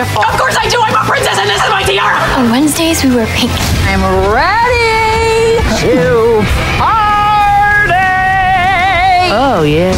beautiful. Of course I do. I'm a princess and this is my tiara. On Wednesdays, we wear pink. I'm ready to party. Oh, yeah.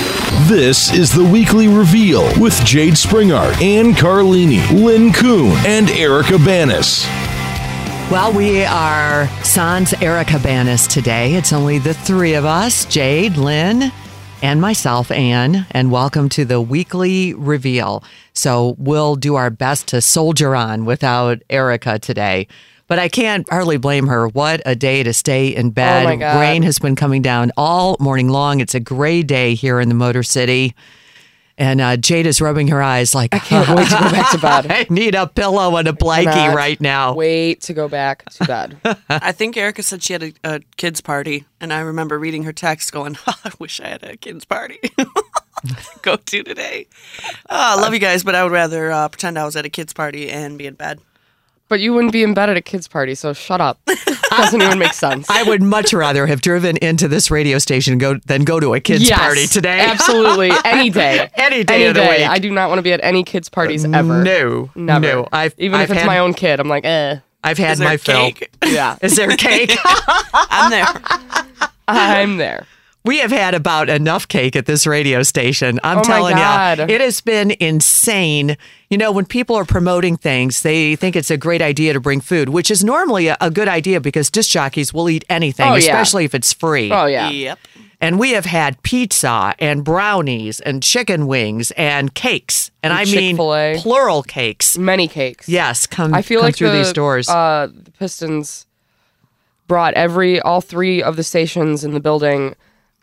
This is the Weekly Reveal with Jade Springart, Ann Carlini, Lynn Kuhn, and Erica Banas. Well, we are sans Erica Banas today. It's only the three of us, Jade, Lynn, and myself, Ann, and welcome to the Weekly Reveal. So we'll do our best to soldier on without Erica today. But I can't hardly blame her. What a day to stay in bed. Oh my God. Rain has been coming down all morning long. It's a gray day here in the Motor City. And Jade is rubbing her eyes like, I can't wait to go back to bed. I need a pillow and a blankie Cannot right now. Wait to go back to bed. I think Erica said she had a kids' party, and I remember reading her text going, I wish I had a kids' party to go to today. I love you guys, but I would rather pretend I was at a kids' party and be in bed. But you wouldn't be in bed at a kid's party, so shut up. Doesn't even make sense. I would much rather have driven into this radio station than go to a kids' Yes, party today. Absolutely. Any day. Any day of the week. I do not want to be at any kids' parties ever. No. Never. No. Even if it's my own kid, I'm like, I've had Is there my fill. cake? Yeah. Is there cake? I'm there. I'm there. We have had about enough cake at this radio station. I'm Oh my telling God. you, it has been insane. You know, when people are promoting things, they think it's a great idea to bring food, which is normally a good idea because disc jockeys will eat anything, Oh, yeah. especially if it's free. Oh, yeah. Yep. And we have had pizza and brownies and chicken wings and cakes. And I mean Chick-fil-A. plural cakes. Many cakes. Yes, come I feel come like through these doors. The Pistons brought all three of the stations in the building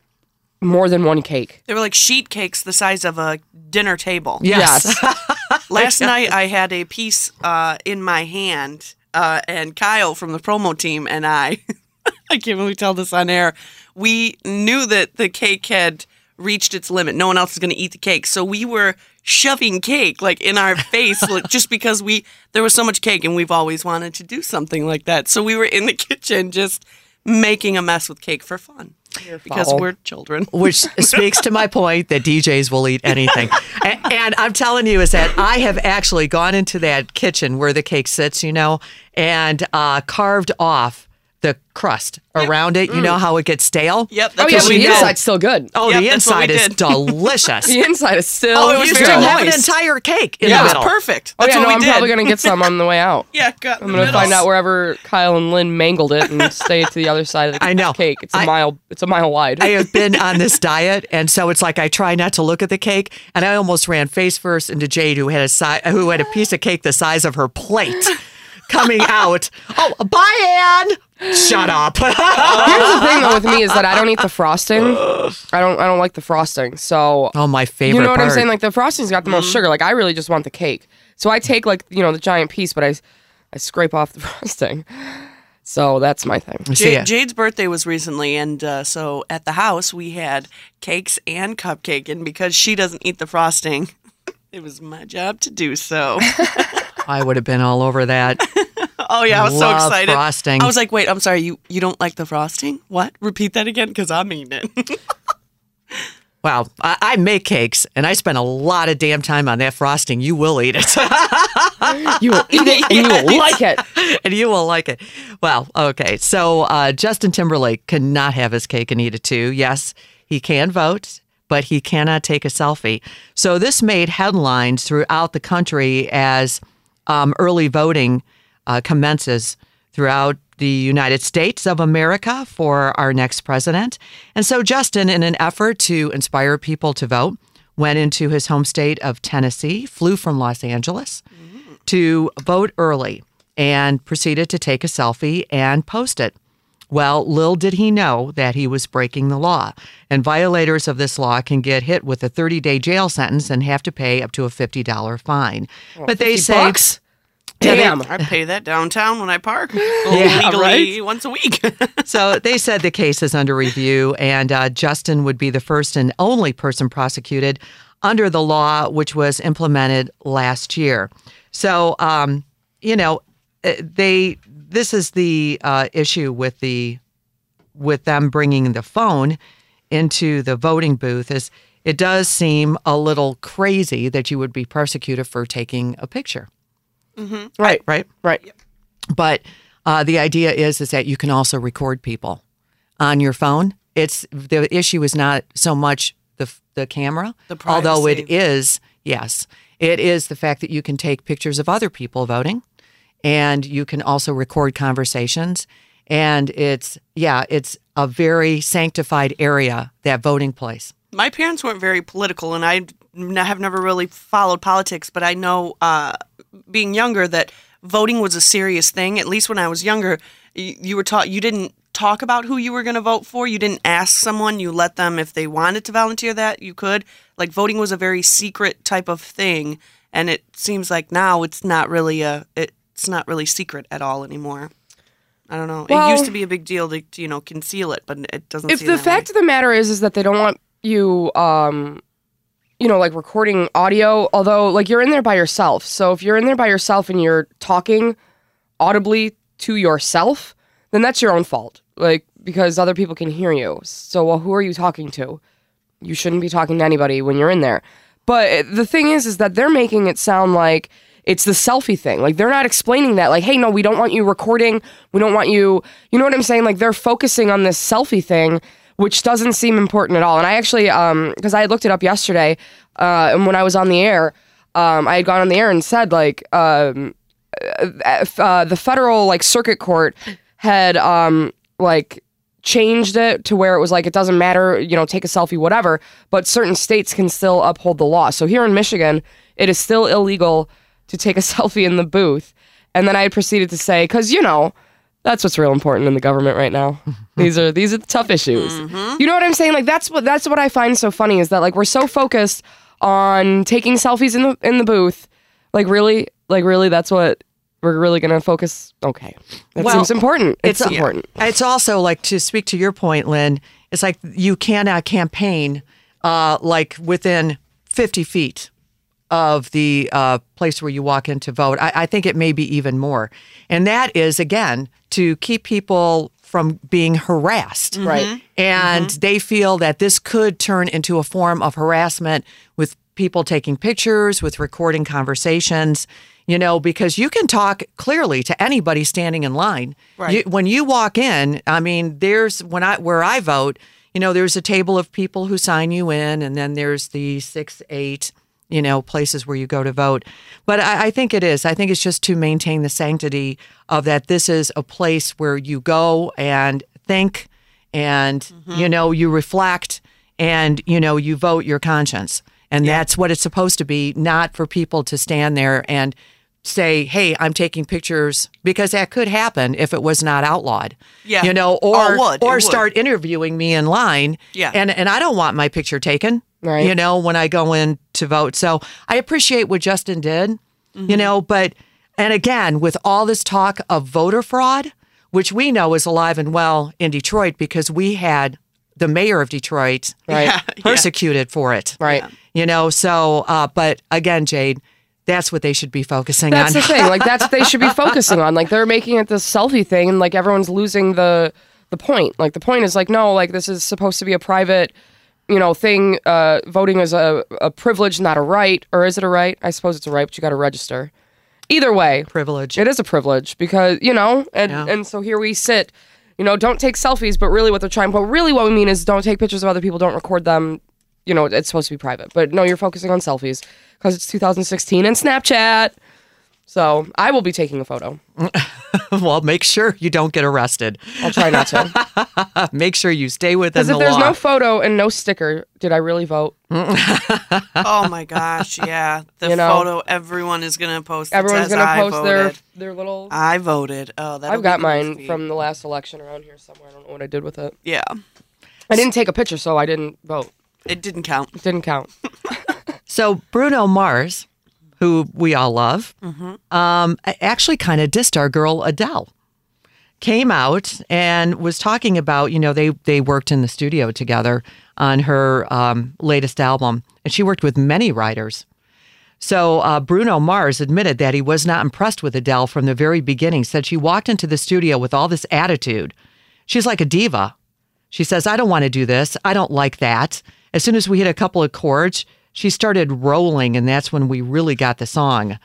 more than one cake. They were like sheet cakes the size of a dinner table. Yes. Last night I had a piece in my hand, and Kyle from the promo team and I can't really tell this on air, we knew that the cake had reached its limit. No one else was going to eat the cake. So we were shoving cake like in our face just because there was so much cake and we've always wanted to do something like that. So we were in the kitchen just making a mess with cake for fun. Because foul. we're children. Which speaks to my point that DJs will eat anything. And I'm telling you is that I have actually gone into that kitchen where the cake sits, and carved off the crust around it. You know how it gets stale? Yep. Oh, That's yeah, what but we the did. inside's still good. Oh, Yep, the that's what we inside is did. delicious. The inside is still Oh, it was You very still have an moist. entire cake in Yeah, the it middle. was perfect. Oh, That's yeah, what no, we I'm did. probably going to get some on the way out. Yeah, got I'm going to find out wherever Kyle and Lynn mangled it and stay to the other side of the I know. cake. It's a mile wide. I have been on this diet, and so it's like I try not to look at the cake, and I almost ran face first into Jade, who had a piece of cake the size of her plate coming out. Oh, bye, Ann. Shut up. Here's the thing though with me is that I don't eat the frosting. I don't like the frosting. So Oh, my favorite you know what I'm part. saying? Like the frosting's got the most sugar. Like I really just want the cake. So I take the giant piece, but I scrape off the frosting. So that's my thing. See ya. Jade's birthday was recently, and so at the house we had cakes and cupcake, and because she doesn't eat the frosting, it was my job to do so. I would have been all over that. Oh yeah, I was so Love excited. frosting. I was like, wait, I'm sorry, you don't like the frosting? What? Repeat that again, because I'm eating it. Wow, I make cakes, and I spend a lot of damn time on that frosting. You will eat it. You will eat it and you will like it. And you will like it. Well, okay. So Justin Timberlake cannot have his cake and eat it too. Yes, he can vote, but he cannot take a selfie. So this made headlines throughout the country as early voting commences throughout the United States of America for our next president. And so Justin, in an effort to inspire people to vote, went into his home state of Tennessee, flew from Los Angeles to vote early and proceeded to take a selfie and post it. Well, little did he know that he was breaking the law, and violators of this law can get hit with a 30-day jail sentence and have to pay up to a $50 fine. But they say, $50? Yeah, they- Damn. I pay that downtown when I park Yeah, legally once a week. So they said the case is under review, and Justin would be the first and only person prosecuted under the law, which was implemented last year. So, this is the issue with them bringing the phone into the voting booth. Is it does seem a little crazy that you would be persecuted for taking a picture. Right. right? Right. But the idea is that you can also record people on your phone. The issue is not so much the camera, although privacy. it is, yes, it is the fact that you can take pictures of other people voting, and you can also record conversations. And it's a very sanctified area, that voting place. My parents weren't very political, and I have never really followed politics, but I know being younger that voting was a serious thing. At least when I was younger, you were taught you didn't talk about who you were going to vote for. You didn't ask someone. You let them, if they wanted to volunteer that, you could. Like, voting was a very secret type of thing, and it seems like now it's not really secret at all anymore. I don't know. Well, it used to be a big deal to conceal it, but it doesn't. If seem the that fact way. of the matter is that they don't want you, like recording audio, although like you're in there by yourself. So if you're in there by yourself and you're talking audibly to yourself, then that's your own fault. Like, because other people can hear you. So, well, who are you talking to? You shouldn't be talking to anybody when you're in there. But the thing is that they're making it sound like it's the selfie thing. Like, they're not explaining that. Like, hey, no, we don't want you recording. We don't want you, you know what I'm saying? Like, they're focusing on this selfie thing, which doesn't seem important at all. And I actually, because I had looked it up yesterday, and when I was on the air, I had gone on the air and said, like, the federal, like, circuit court had, like, changed it to where it was like, it doesn't matter, take a selfie, whatever, but certain states can still uphold the law. So here in Michigan, it is still illegal to take a selfie in the booth. And then I proceeded to say, because, that's what's real important in the government right now. These are the tough issues. You know what I'm saying? Like, that's what I find so funny is that, like, we're so focused on taking selfies in the booth. Like, really, that's what we're really going to focus. Okay. That seems important. It's important. It's also, like, to speak to your point, Lynn, it's like you cannot campaign like within 50 feet of the place where you walk in to vote. I think it may be even more. And that is, again, to keep people from being harassed. Right. And they feel that this could turn into a form of harassment with people taking pictures, with recording conversations, because you can talk clearly to anybody standing in line. Right. When you walk in, I mean, where I vote, there's a table of people who sign you in, and then there's the 6, 8, places where you go to vote. But I think it is. I think it's just to maintain the sanctity of that this is a place where you go and think and, you reflect and, you vote your conscience. And that's what it's supposed to be, not for people to stand there and say, hey, I'm taking pictures, because that could happen if it was not outlawed. Yeah. Or would. start interviewing me in line. Yeah. And I don't want my picture taken. Right. When I go in to vote. So I appreciate what Justin did, but, and again, with all this talk of voter fraud, which we know is alive and well in Detroit because we had the mayor of Detroit persecuted for it. Right. But again, Jade, that's what they should be focusing on. That's the thing. Like, that's what they should be focusing on. Like, they're making it this selfie thing, and like everyone's losing the point. Like, the point is like, no, like, this is supposed to be a private, thing. Voting is a privilege, not a right. Or is it a right? I suppose it's a right, but you got to register. Either way, Privilege. it is a privilege because, and so here we sit, don't take selfies, but really what they're trying, but really what we mean is don't take pictures of other people, don't record them. It's supposed to be private, but no, you're focusing on selfies because it's 2016 and Snapchat. So I will be taking a photo. Well, make sure you don't get arrested. I'll try not to. Make sure you stay within Because the if there's law. no photo and no sticker, did I really vote? Oh my gosh, yeah. The photo everyone is going to post. Everyone's going to post their little... I voted. Oh, that'll I've got be mine goofy. from the last election around here somewhere. I don't know what I did with it. Yeah. I didn't take a picture, so I didn't vote. It didn't count. It didn't count. So Bruno Mars, who we all love, actually kind of dissed our girl Adele. Came out and was talking about, they worked in the studio together on her latest album, and she worked with many writers. So Bruno Mars admitted that he was not impressed with Adele from the very beginning, said she walked into the studio with all this attitude. She's like a diva. She says, I don't want to do this. I don't like that. As soon as we hit a couple of chords, she started rolling, and that's when we really got the song.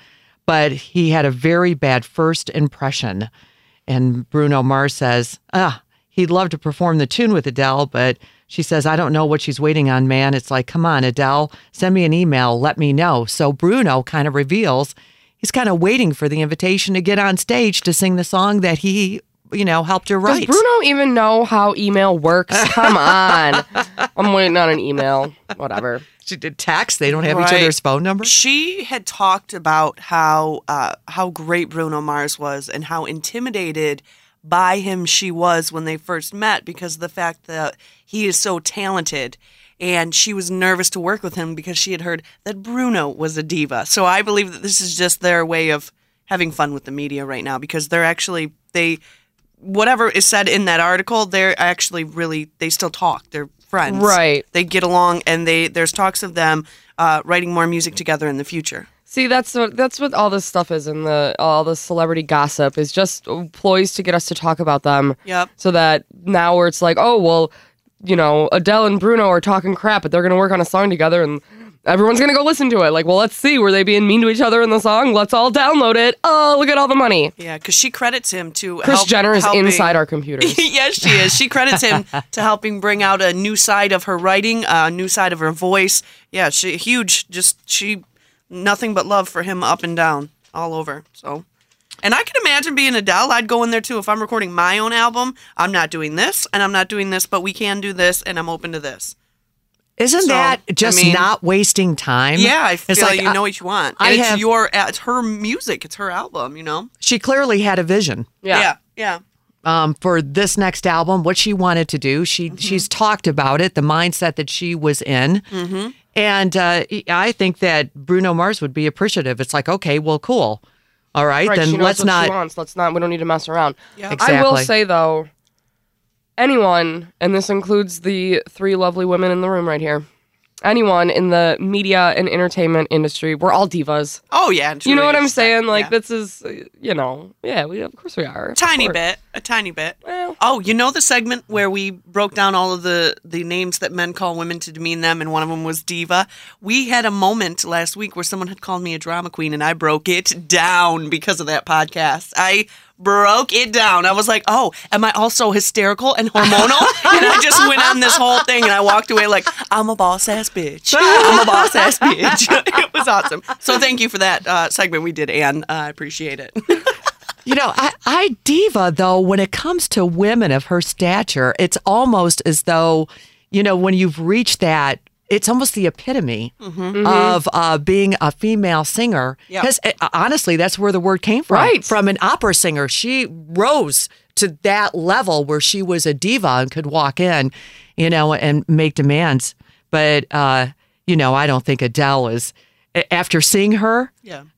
but he had a very bad first impression. And Bruno Mars says, he'd love to perform the tune with Adele, but she says, I don't know what she's waiting on, man. It's like, come on, Adele, send me an email, let me know. So Bruno kind of reveals he's kind of waiting for the invitation to get on stage to sing the song that he, helped her write. Does Bruno even know how email works? Come on. I'm waiting on an email. Whatever. She did text. They don't have each other's phone number. She had talked about how great Bruno Mars was and how intimidated by him she was when they first met because of the fact that he is so talented. And she was nervous to work with him because she had heard that Bruno was a diva. So I believe that this is just their way of having fun with the media right now because they're actually, whatever is said in that article, they're actually really, they still talk. They're friends. Right. They get along and there's talks of them writing more music together in the future. See, that's what all this stuff is, and all the celebrity gossip is just ploys to get us to talk about them. Yep. So that now where it's like, oh, well, Adele and Bruno are talking crap, but they're going to work on a song together, and everyone's going to go listen to it. Like, well, let's see. Were they being mean to each other in the song? Let's all download it. Oh, look at all the money. Yeah, because she credits him to Kris Jenner is inside our computers. Yes, she is. She credits him to helping bring out a new side of her writing, a new side of her voice. Yeah, she huge. She nothing but love for him up and down, all over. So, and I can imagine being Adele. I'd go in there too if I'm recording my own album. I'm not doing this, and I'm not doing this, but we can do this, and I'm open to this. Isn't that just not wasting time? Yeah, I feel it's like, you know what you want. And it's her music. It's her album, She clearly had a vision. Yeah. For this next album, what she wanted to do. She's talked about it, the mindset that she was in. Mm-hmm. And I think that Bruno Mars would be appreciative. It's like, okay, well, cool. All right, then she knows let's what not. She wants. Let's not. We don't need to mess around. Yeah. Exactly. I will say though, anyone, and this includes the three lovely women in the room right here, anyone in the media and entertainment industry, we're all divas. Oh yeah, you know what I'm saying? Like yeah. this is, of course we are. A tiny bit. Well, the segment where we broke down all of the names that men call women to demean them, and one of them was diva. We had a moment last week where someone had called me a drama queen, and I broke it down because of that podcast. I broke it down. I was like, oh, am I also hysterical and hormonal? And I just went on this whole thing, and I walked away like, I'm a boss ass bitch. I'm a boss ass bitch. It was awesome. So thank you for that segment we did, Anne. I appreciate it. I diva, though, when it comes to women of her stature, it's almost as though, when you've reached that, it's almost the epitome of being a female singer. Because honestly, that's where the word came from. Right. From an opera singer. She rose to that level where she was a diva and could walk in, and make demands. But, I don't think Adele is, after seeing her,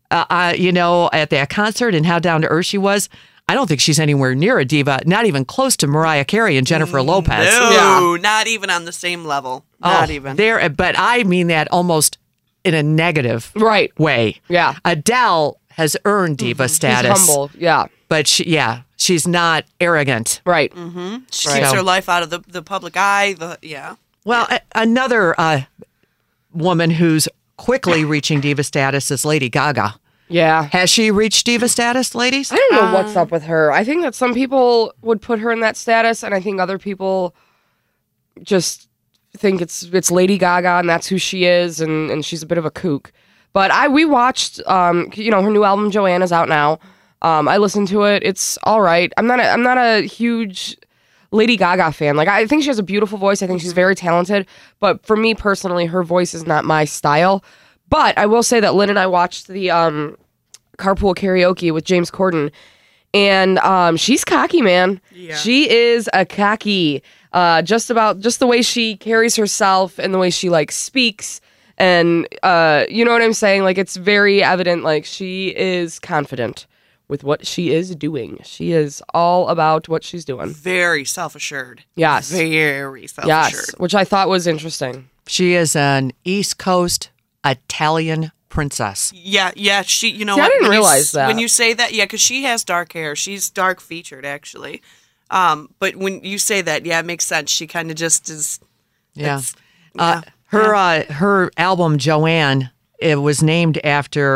at that concert and how down to earth she was, I don't think she's anywhere near a diva, not even close to Mariah Carey and Jennifer Lopez. No, not even on the same level. Not even. But I mean that almost in a negative way. Yeah. Adele has earned diva status. She's humble. Yeah. But she's not arrogant. Right. She keeps her life out of the public eye. Well, another woman who's quickly reaching diva status is Lady Gaga. Yeah. Has she reached diva status, ladies? I don't know what's up with her. I think that some people would put her in that status, and I think other people just think it's Lady Gaga and that's who she is, and she's a bit of a kook. But we watched, her new album Joanne is out now. I listened to it. It's all right. I'm not a huge Lady Gaga fan. Like, I think she has a beautiful voice. I think she's very talented. But for me personally, her voice is not my style. But I will say that Lynn and I watched the Carpool Karaoke with James Corden, and she's cocky, man. Yeah. She is a cocky. Just the way she carries herself and the way she speaks, and you know what I'm saying. Like, it's very evident. Like, she is confident with what she is doing. She is all about what she's doing. Very self-assured. Yes. Very self-assured. Yes, which I thought was interesting. She is an East Coast Italian princess. Yeah. She, See, I didn't realize that. When you say that, because she has dark hair. She's dark featured, actually. But when you say that, it makes sense. She kind of just is. Yeah. Her album Joanne, it was named after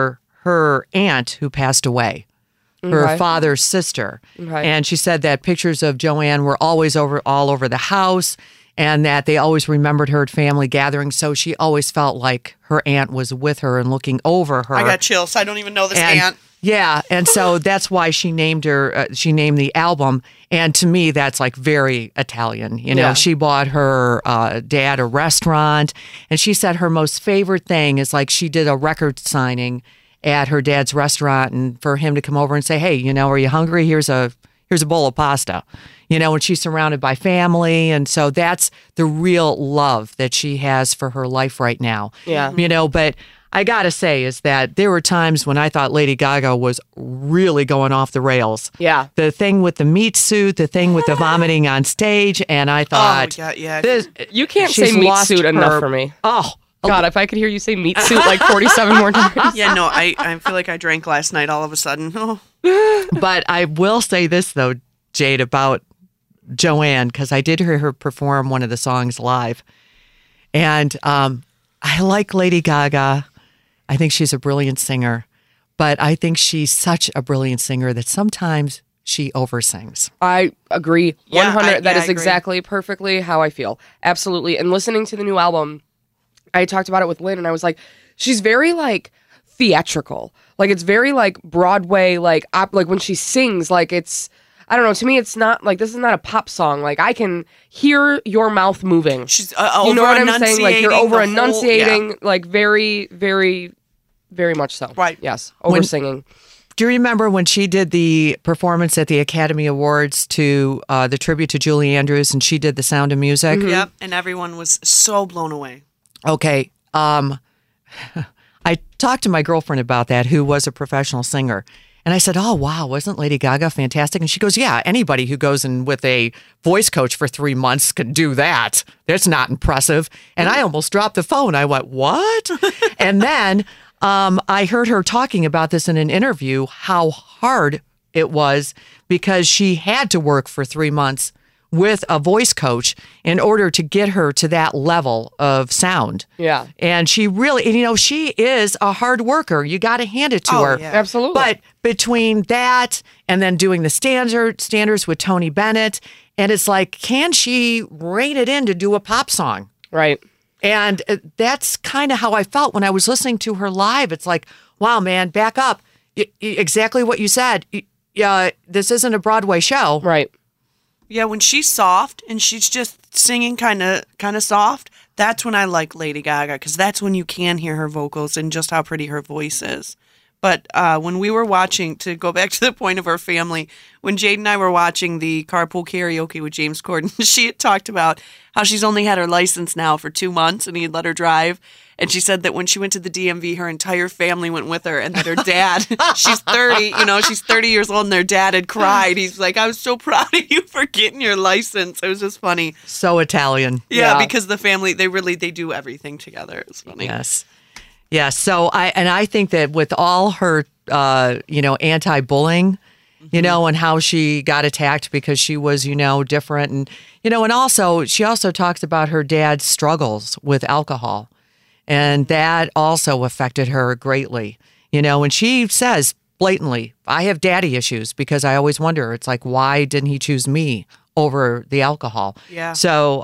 her aunt who passed away, her Okay. father's sister. Okay. And she said that pictures of Joanne were always all over the house and that they always remembered her at family gatherings. So she always felt like her aunt was with her and looking over her. I got chills. I don't even know this And- aunt. Yeah, and so that's why she named her. She named the album, and to me, that's like very Italian. You know, Yeah. she bought her dad a restaurant, and she said her most favorite thing is like she did a record signing at her dad's restaurant, and for him to come over and say, "Hey, you know, are you hungry? Here's a bowl of pasta." You know, and she's surrounded by family, and so that's the real love that she has for her life right now. Yeah. You know, but I gotta say is that there were times when I thought Lady Gaga was really going off the rails. Yeah. The thing with the meat suit, the thing with the vomiting on stage, and I thought, yeah. You can't she's say meat lost suit enough her- for me. oh, God, if I could hear you say meat suit like 47 more times. Yeah, no, I feel like I drank last night all of a sudden. Oh. but I will say this though, Jade, about Joanne, because I did hear her perform one of the songs live, and I like Lady Gaga. I think she's a brilliant singer, but I think she's such a brilliant singer that sometimes she oversins. I agree. Yeah, 100. That I is agree. exactly perfectly how I feel. Absolutely. And listening to the new album, I talked about it with Lynn and I was like, she's very like theatrical. Like it's very like Broadway, like when she sings, like it's, I don't know. To me, it's not like this is not a pop song. Like I can hear your mouth moving. She's You know what I'm saying? Like you're over over-enunciating the whole- enunciating, like very, very, very much so. Right. Yes. Over singing. Do you remember when she did the performance at the Academy Awards to the tribute to Julie Andrews and she did The Sound of Music? Yep, and everyone was so blown away. Okay. I talked to my girlfriend about that, who was a professional singer. And I said, "Oh, wow, wasn't Lady Gaga fantastic?" And she goes, "Yeah, anybody who goes in with a voice coach for 3 months could do that. That's not impressive." And I almost dropped the phone. I went, "What?" And then I heard her talking about this in an interview, how hard it was because she had to work for 3 months with a voice coach in order to get her to that level of sound. Yeah. And she really, and you know, she is a hard worker. You got to hand it to Oh, her. yeah. Absolutely. But between that and then doing the standards with Tony Bennett, and it's like, can she rein it in to do a pop song? Right. And that's kind of how I felt when I was listening to her live. It's like, wow, man, back up. Exactly what you said. This isn't a Broadway show. Right. Yeah, when she's soft and she's just singing kind of soft, that's when I like Lady Gaga because that's when you can hear her vocals and just how pretty her voice is. But when we were watching, to go back to the point of our family, when Jade and I were watching the Carpool Karaoke with James Corden, she had talked about how she's only had her license now for 2 months and he had let her drive. And she said that when she went to the DMV, her entire family went with her and that her dad, she's 30, she's 30 years old and their dad had cried. He's like, "I was so proud of you for getting your license." It was just funny. So Italian. Yeah, Yeah. because the family, they do everything together. It's funny. Yes. Yeah. So I think that with all her, anti-bullying, and how she got attacked because she was, different. And, and also she also talks about her dad's struggles with alcohol. And that also affected her greatly, and she says blatantly, "I have daddy issues," because I always wonder, it's like, why didn't he choose me over the alcohol? Yeah. So,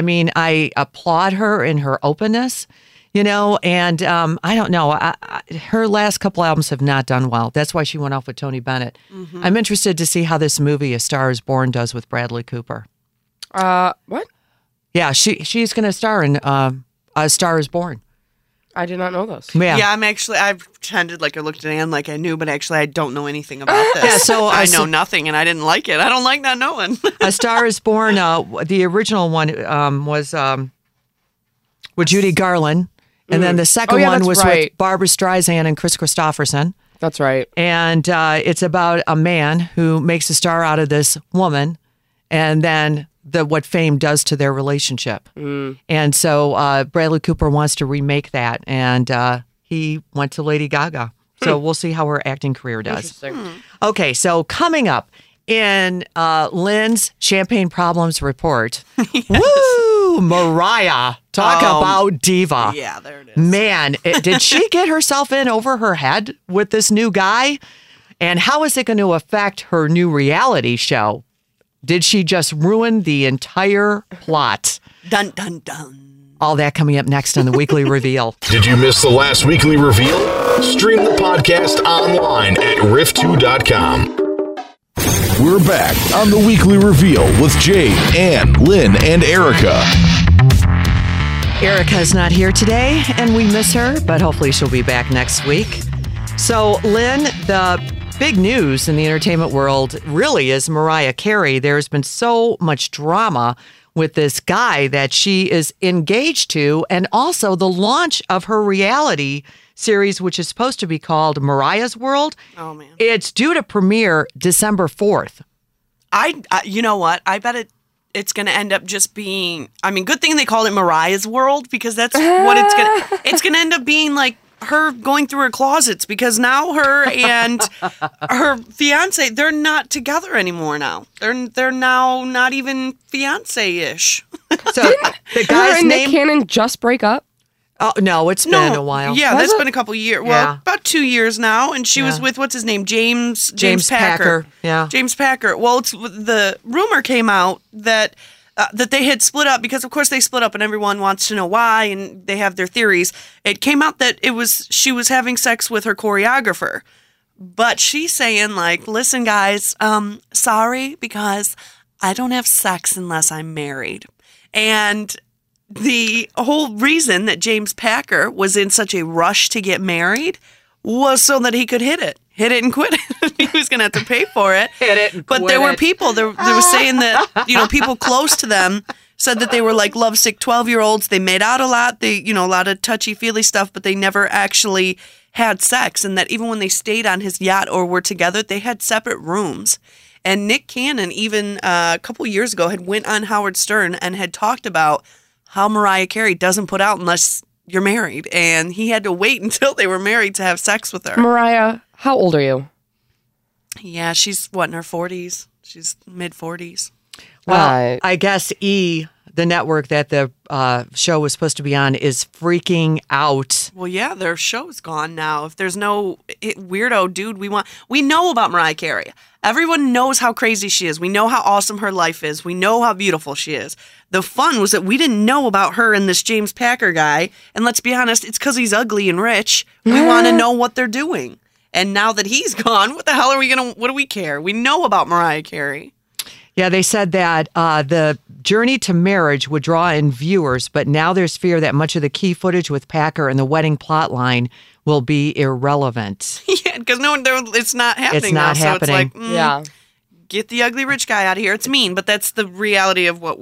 I applaud her in her openness, and I don't know, her last couple albums have not done well. That's why she went off with Tony Bennett. Mm-hmm. I'm interested to see how this movie, A Star is Born, does with Bradley Cooper. What? Yeah, she's going to star in A Star is Born. I did not know this. Yeah. Yeah, I pretended like I looked at Anne like I knew, but actually I don't know anything about this. Yeah, so I so- know nothing and I didn't like it. I don't like not knowing. A Star is Born, the original one was with Judy Garland. And then the second one that's was right. with Barbara Streisand and Chris Christopherson. That's right. And it's about a man who makes a star out of this woman and then what fame does to their relationship. And so Bradley Cooper wants to remake that. And he went to Lady Gaga. So we'll see how her acting career does. Interesting. Okay, so coming up in Lynn's Champagne Problems Report. Woo! Ooh, Mariah. Talk about diva. Yeah, there it is. Man, did she get herself in over her head with this new guy? And how is it going to affect her new reality show? Did she just ruin the entire plot? Dun, dun, dun. All that coming up next on the Weekly Reveal. Did you miss the last Weekly Reveal? Stream the podcast online at riff2.com. We're back on the Weekly Reveal with Jade, Ann, Lynn, and Erica. Erica's not here today, and we miss her, but hopefully she'll be back next week. So, Lynn, the big news in the entertainment world really is Mariah Carey. There's been so much drama with this guy that she is engaged to, and also the launch of her reality series, which is supposed to be called Mariah's World. Oh, man. It's due to premiere December 4th. You know what? I bet it's going to end up just being, I mean, good thing they called it Mariah's World, because that's what it's going to end up being, like her going through her closets, because now her and her fiance, they're not together anymore now. They're now not even fiance-ish. So the Her guy's and Nick name... Cannon just break up? Oh, no, it's been a while. Yeah, Was that's it? been a couple years. Well, Yeah. about 2 years now, and she was Yeah. with, what's his name, James James Packer. Yeah. James Packer. Well, the rumor came out that they had split up, because of course they split up, and everyone wants to know why, and they have their theories. It came out that she was having sex with her choreographer, but she's saying, like, listen, guys, sorry, because I don't have sex unless I'm married. And the whole reason that James Packer was in such a rush to get married was so that he could hit it and quit it. He was going to have to pay for it. Hit it and But quit there were it. people, they were saying that, people close to them said that they were like lovesick 12-year-olds. They made out a lot, a lot of touchy-feely stuff, but they never actually had sex. And that even when they stayed on his yacht or were together, they had separate rooms. And Nick Cannon, even a couple years ago, had went on Howard Stern and had talked about how Mariah Carey doesn't put out unless you're married. And he had to wait until they were married to have sex with her. Mariah, how old are you? Yeah, she's, in her 40s? She's mid-40s. Well, I guess the network that the show was supposed to be on, is freaking out. Well, yeah, their show's gone now. If there's no weirdo dude we know about Mariah Carey. Everyone knows how crazy she is. We know how awesome her life is. We know how beautiful she is. The fun was that we didn't know about her and this James Packer guy. And let's be honest, it's because he's ugly and rich. We want to know what they're doing. And now that he's gone, what the hell are we what do we care? We know about Mariah Carey. Yeah, they said that the journey to marriage would draw in viewers, but now there's fear that much of the key footage with Packer and the wedding plotline will be irrelevant. Yeah, because it's not happening. It's not now, happening. So it's like, Yeah. get the ugly rich guy out of here. It's mean, but that's the reality of what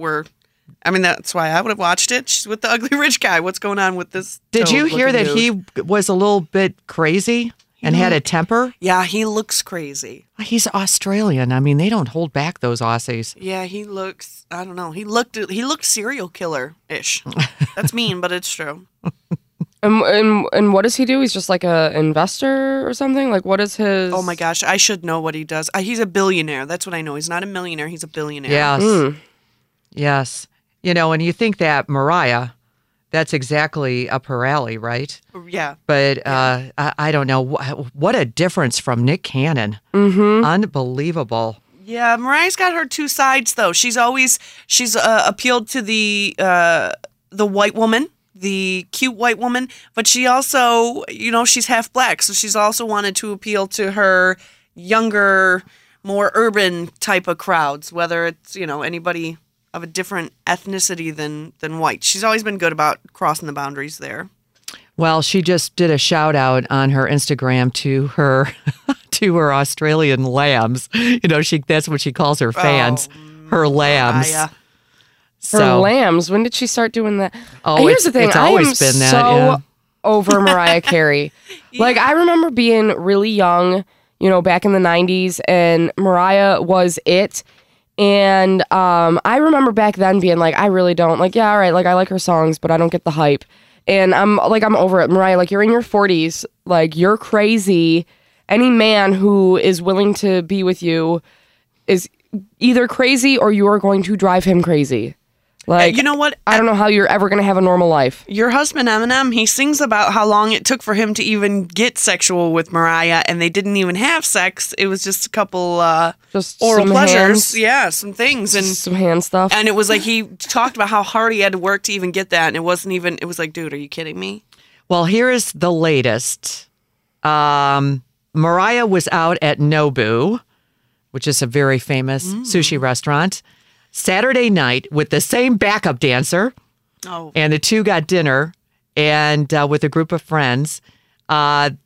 that's why I would have watched it. She's with the ugly rich guy. What's going on with this? Did you hear that toad-looking dude? he was a little bit crazy and had a temper? Yeah, he looks crazy. He's Australian. I mean, they don't hold back those Aussies. Yeah, he looks, I don't know. He looked serial killer-ish. That's mean, but it's true. And what does he do? He's just like a investor or something? Like, what is his... Oh my gosh, I should know what he does. He's a billionaire. That's what I know. He's not a millionaire. He's a billionaire. Yes. Yes. And you think that Mariah, that's exactly up her alley, right? Yeah. But I don't know. What a difference from Nick Cannon. Mm-hmm. Unbelievable. Yeah, Mariah's got her two sides, though. She's appealed to the white woman, the cute white woman, but she also, she's half black, so she's also wanted to appeal to her younger, more urban type of crowds, whether it's, anybody of a different ethnicity than white. She's always been good about crossing the boundaries there. Well, she just did a shout out on her Instagram to her Australian lambs. That's what she calls her fans, her lambs. Mariah. Her lambs. When did she start doing that? Oh, Here's the thing. it's I always am been that, so yeah. over Mariah Carey. Like, I remember being really young, back in the 90s, and Mariah was it. And I remember back then being like, I really don't. Like, yeah, all right, like, I like her songs, but I don't get the hype. And I'm over it. Mariah, like, you're in your 40s. Like, you're crazy. Any man who is willing to be with you is either crazy or you are going to drive him crazy. Like, you know what? I don't know how you're ever going to have a normal life. Your husband, Eminem, he sings about how long it took for him to even get sexual with Mariah, and they didn't even have sex. It was just a couple Just oral some pleasures. hands. Yeah, some things. And Some hand stuff. and it was like he talked about how hard he had to work to even get that, and it wasn't even, it was like, dude, are you kidding me? Well, here is the latest. Mariah was out at Nobu, which is a very famous sushi restaurant, Saturday night with the same backup dancer. Oh. And the two got dinner and with a group of friends. Let's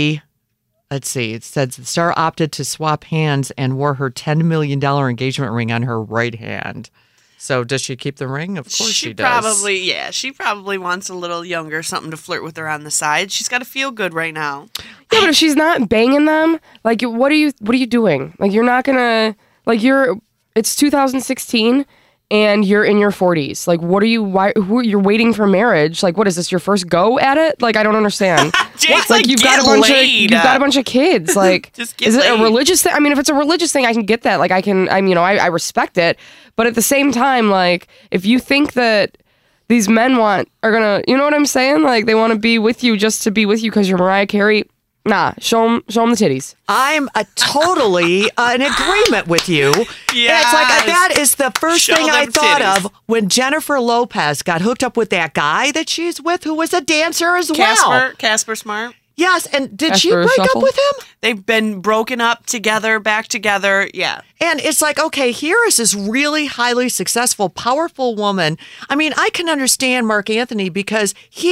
see, it says the star opted to swap hands and wore her $10 million engagement ring on her right hand. So does she keep the ring? Of course she does. She probably wants a little younger, something to flirt with her on the side. She's got to feel good right now. Yeah, but if she's not banging them, like, what are you doing? Like, you're not gonna, like, it's 2016 and you're in your 40s. Like, you're waiting for marriage? Like, what is this, your first go at it? Like, I don't understand. Jake's like, you've got a bunch of kids. Like, Just get is it laid. a religious thing? I mean, if it's a religious thing, I can get that. Like, I respect it. But at the same time, like, if you think that these men are gonna, you know what I'm saying? Like, they want to be with you just to be with you because you're Mariah Carey. Nah, show them the titties. I'm totally in agreement with you. Yes. It's like that is the first Show thing I them thought titties. of when Jennifer Lopez got hooked up with that guy that she's with who was a dancer as well. Casper Smart. Yes, and did she Casper break Shuffle? up with him? They've been broken up together, back together. Yeah. And it's like, okay, here is this really highly successful, powerful woman. I mean, I can understand Mark Anthony because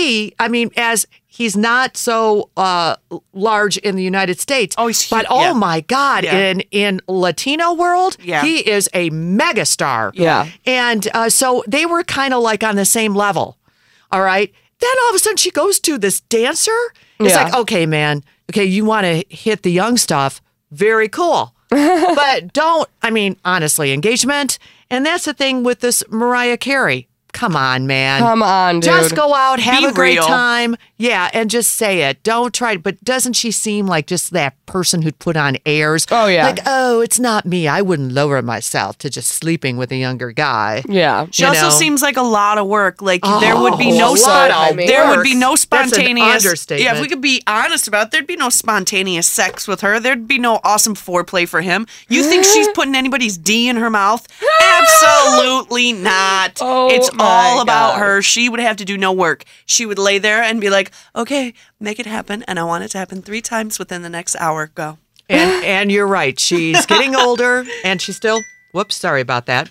as he's not so large in the United States. Oh, he's but huge, yeah. oh my God, Yeah. in Latino world, Yeah. he is a megastar. Yeah. And so they were kind of like on the same level. All right. Then all of a sudden she goes to this dancer. It's Yeah. like, okay, man. Okay, you want to hit the young stuff. Very cool. But honestly, engagement. And that's the thing with this Mariah Carey. Come on, man. Come on, dude. Just go out, have Be a great real. time. Yeah, and just say it. Don't try. But doesn't she seem like just that person who'd put on airs? Oh, yeah. Like, oh, it's not me. I wouldn't lower myself to just sleeping with a younger guy. Yeah. She You also know? seems like a lot of work. Like there would be a no lot of there would work. be no That's an spontaneous. understatement. Yeah, if we could be honest about it, there'd be no spontaneous sex with her. There'd be no awesome foreplay for him. You think she's putting anybody's D in her mouth? Absolutely not. Oh, It's my all about God. her. She would have to do no work. She would lay there and be like, "Okay, make it happen, and I want it to happen 3 times within the next hour. Go." And you're right. She's getting older, and she's still. Whoops, sorry about that.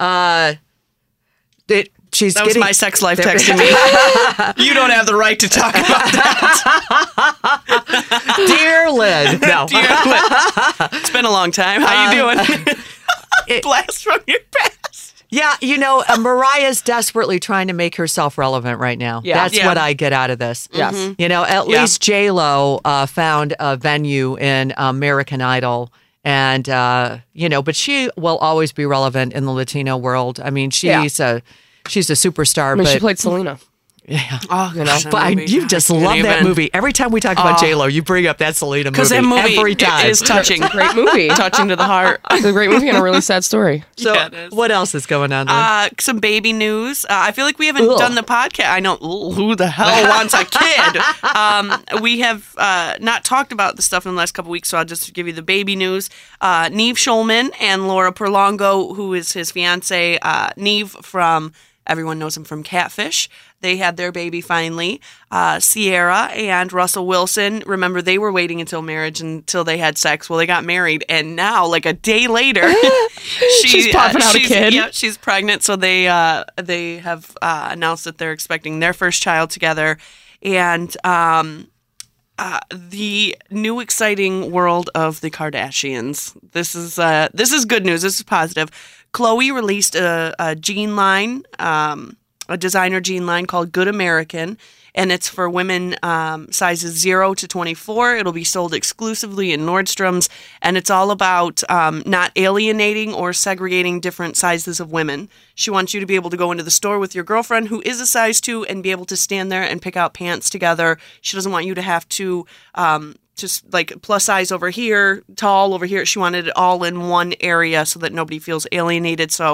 She's That was getting my sex life texting me. You don't have the right to talk about that. Dear Lynn. No. It's been a long time. How you doing? Blast from your past. Yeah, Mariah's desperately trying to make herself relevant right now. Yeah. That's Yeah. what I get out of this. Yes. At Yeah. least J-Lo found a venue in American Idol. And, but she will always be relevant in the Latino world. I mean, she's a superstar. I mean, but she played Selena. Oh, gosh, that But movie. you just I can't love that even. movie. Every time we talk about J-Lo, you bring up that Selena movie. Because that movie every time. is touching. Great movie. Touching to the heart. It's a great movie and a really sad story. So, Yeah, it is. what else is going on there? Some baby news. I feel like we haven't Ugh. done the podcast. I know, who the hell wants a kid? We have not talked about the stuff in the last couple weeks, so I'll just give you the baby news. Neve Schulman and Laura Perlongo, who is his fiance. Neve everyone knows him from Catfish. They had their baby finally. Sierra and Russell Wilson, remember, they were waiting until marriage until they had sex. Well, they got married, and now, like a day later, She's popping out a kid. Yeah, she's pregnant. So they have announced that they're expecting their first child together. And the new exciting world of the Kardashians. This is good news. This is positive. Khloe released a jean line, a designer jean line called Good American, and it's for women sizes 0 to 24. It'll be sold exclusively in Nordstrom's, and it's all about not alienating or segregating different sizes of women. She wants you to be able to go into the store with your girlfriend who is a size 2 and be able to stand there and pick out pants together. She doesn't want you to have to just like plus size over here, tall over here. She wanted it all in one area so that nobody feels alienated. So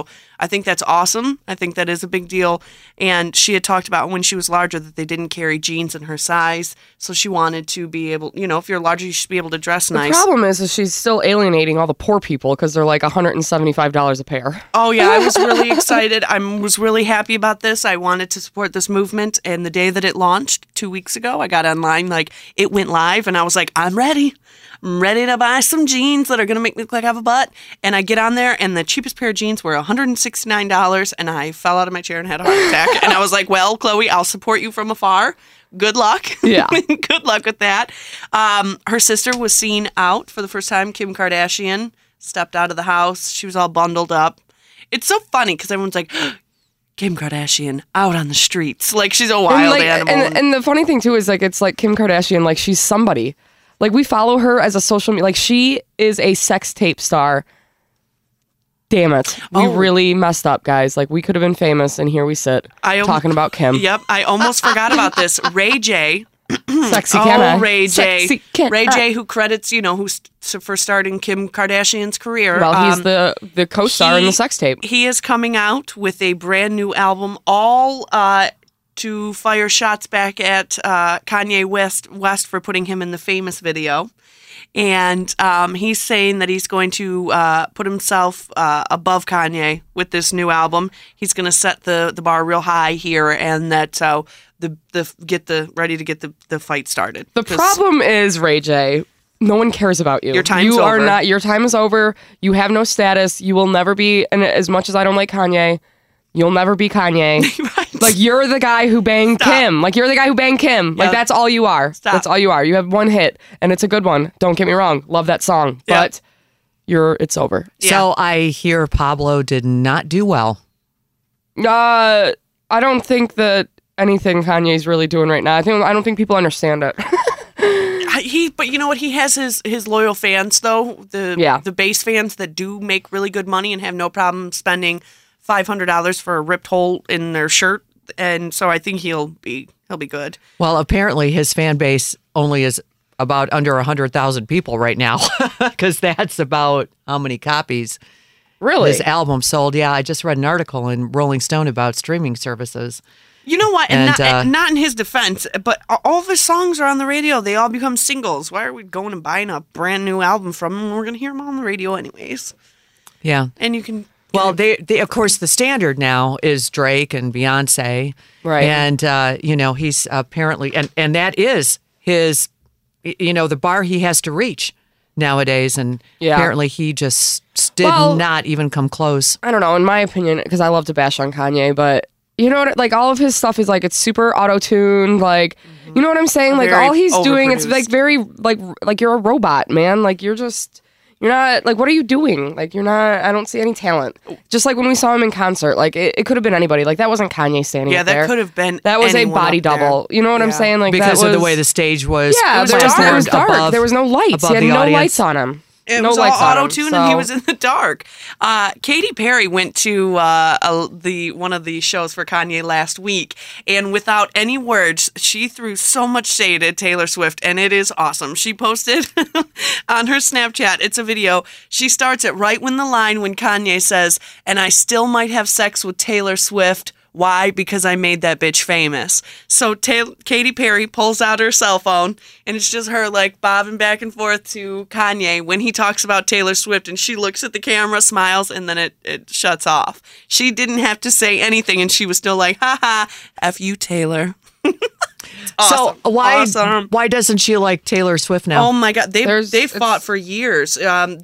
I think that's awesome. I think that is a big deal. And she had talked about when she was larger that they didn't carry jeans in her size. So she wanted to be able, if you're larger, you should be able to dress nice. The problem is she's still alienating all the poor people because they're like $175 a pair. Oh, yeah. I was really excited. I was really happy about this. I wanted to support this movement. And the day that it launched 2 weeks ago, I got online, it went live, and I was like, I'm ready. I'm ready to buy some jeans that are going to make me look like I have a butt. And I get on there, and the cheapest pair of jeans were $169, and I fell out of my chair and had a heart attack. And I was like, well, Chloe, I'll support you from afar. Good luck. Yeah. Good luck with that. Her sister was seen out for the first time. Kim Kardashian stepped out of the house. She was all bundled up. It's so funny because everyone's like, Kim Kardashian out on the streets. Like, she's a wild animal. And the funny thing, too, is it's like Kim Kardashian, like, she's somebody. Like, we follow her as a social media. Like, she is a sex tape star. Damn it. We really messed up, guys. Like, we could have been famous, and here we sit talking about Kim. Yep. I almost forgot about this. Ray J. Sexy Kim. Ray J. Ray J, who credits, for starting Kim Kardashian's career. Well, he's the co-star in the sex tape. He is coming out with a brand new album, all to fire shots back at Kanye West for putting him in the Famous video. And he's saying that he's going to put himself above Kanye with this new album. He's going to set the bar real high here, and that ready to get the fight started. The problem is, Ray J, no one cares about you. Your time's over. Your time is over. You have no status. You will never be. And as much as I don't like Kanye, you'll never be Kanye. Right. Like, you're the guy who banged Kim. Like, you're the guy who banged Kim. Like, that's all you are. That's all you are. You have one hit, and it's a good one. Don't get me wrong. Love that song. But it's over. Yeah. So I hear Pablo did not do well. I don't think that anything Kanye's really doing right now. I don't think people understand it. But you know what? He has his loyal fans, though. The base fans that do make really good money and have no problem spending $500 for a ripped hole in their shirt, and so I think he'll be good. Well, apparently his fan base only is about under 100,000 people right now, because that's about how many copies his album sold. Yeah, I just read an article in Rolling Stone about streaming services. You know what? And not in his defense, but all of his songs are on the radio. They all become singles. Why are we going and buying a brand new album from him? We're going to hear him on the radio anyways. Yeah. And you can... Well, they of course, the standard now is Drake and Beyonce. Right. And, he's apparently... And that is his, the bar he has to reach nowadays. And apparently he just did not even come close. I don't know, in my opinion, because I love to bash on Kanye, but... You know what? Like, all of his stuff is it's super auto-tuned. Like, you know what I'm saying? Like, all he's doing, it's very like you're a robot, man. Like, you're not, like, what are you doing? Like, you're not, I don't see any talent. Just like when we saw him in concert, like, it could have been anybody. Like, that wasn't Kanye standing up there. Yeah, that could have been That was a body double. You know what I'm saying? Like, because of the way the stage was. Yeah, it was dark. There was no lights. He had no lights on him. It was all auto-tuned, and he was in the dark. Katy Perry went to one of the shows for Kanye last week, and without any words, she threw so much shade at Taylor Swift, and it is awesome. She posted on her Snapchat, it's a video, she starts it right when Kanye says, "And I still might have sex with Taylor Swift. Why? Because I made that bitch famous." So Katy Perry pulls out her cell phone, and it's just her bobbing back and forth to Kanye when he talks about Taylor Swift, and she looks at the camera, smiles, and then it shuts off. She didn't have to say anything, and she was still like, "Ha ha, F you, Taylor." Awesome. So why doesn't she like Taylor Swift now? Oh my God, they fought for years.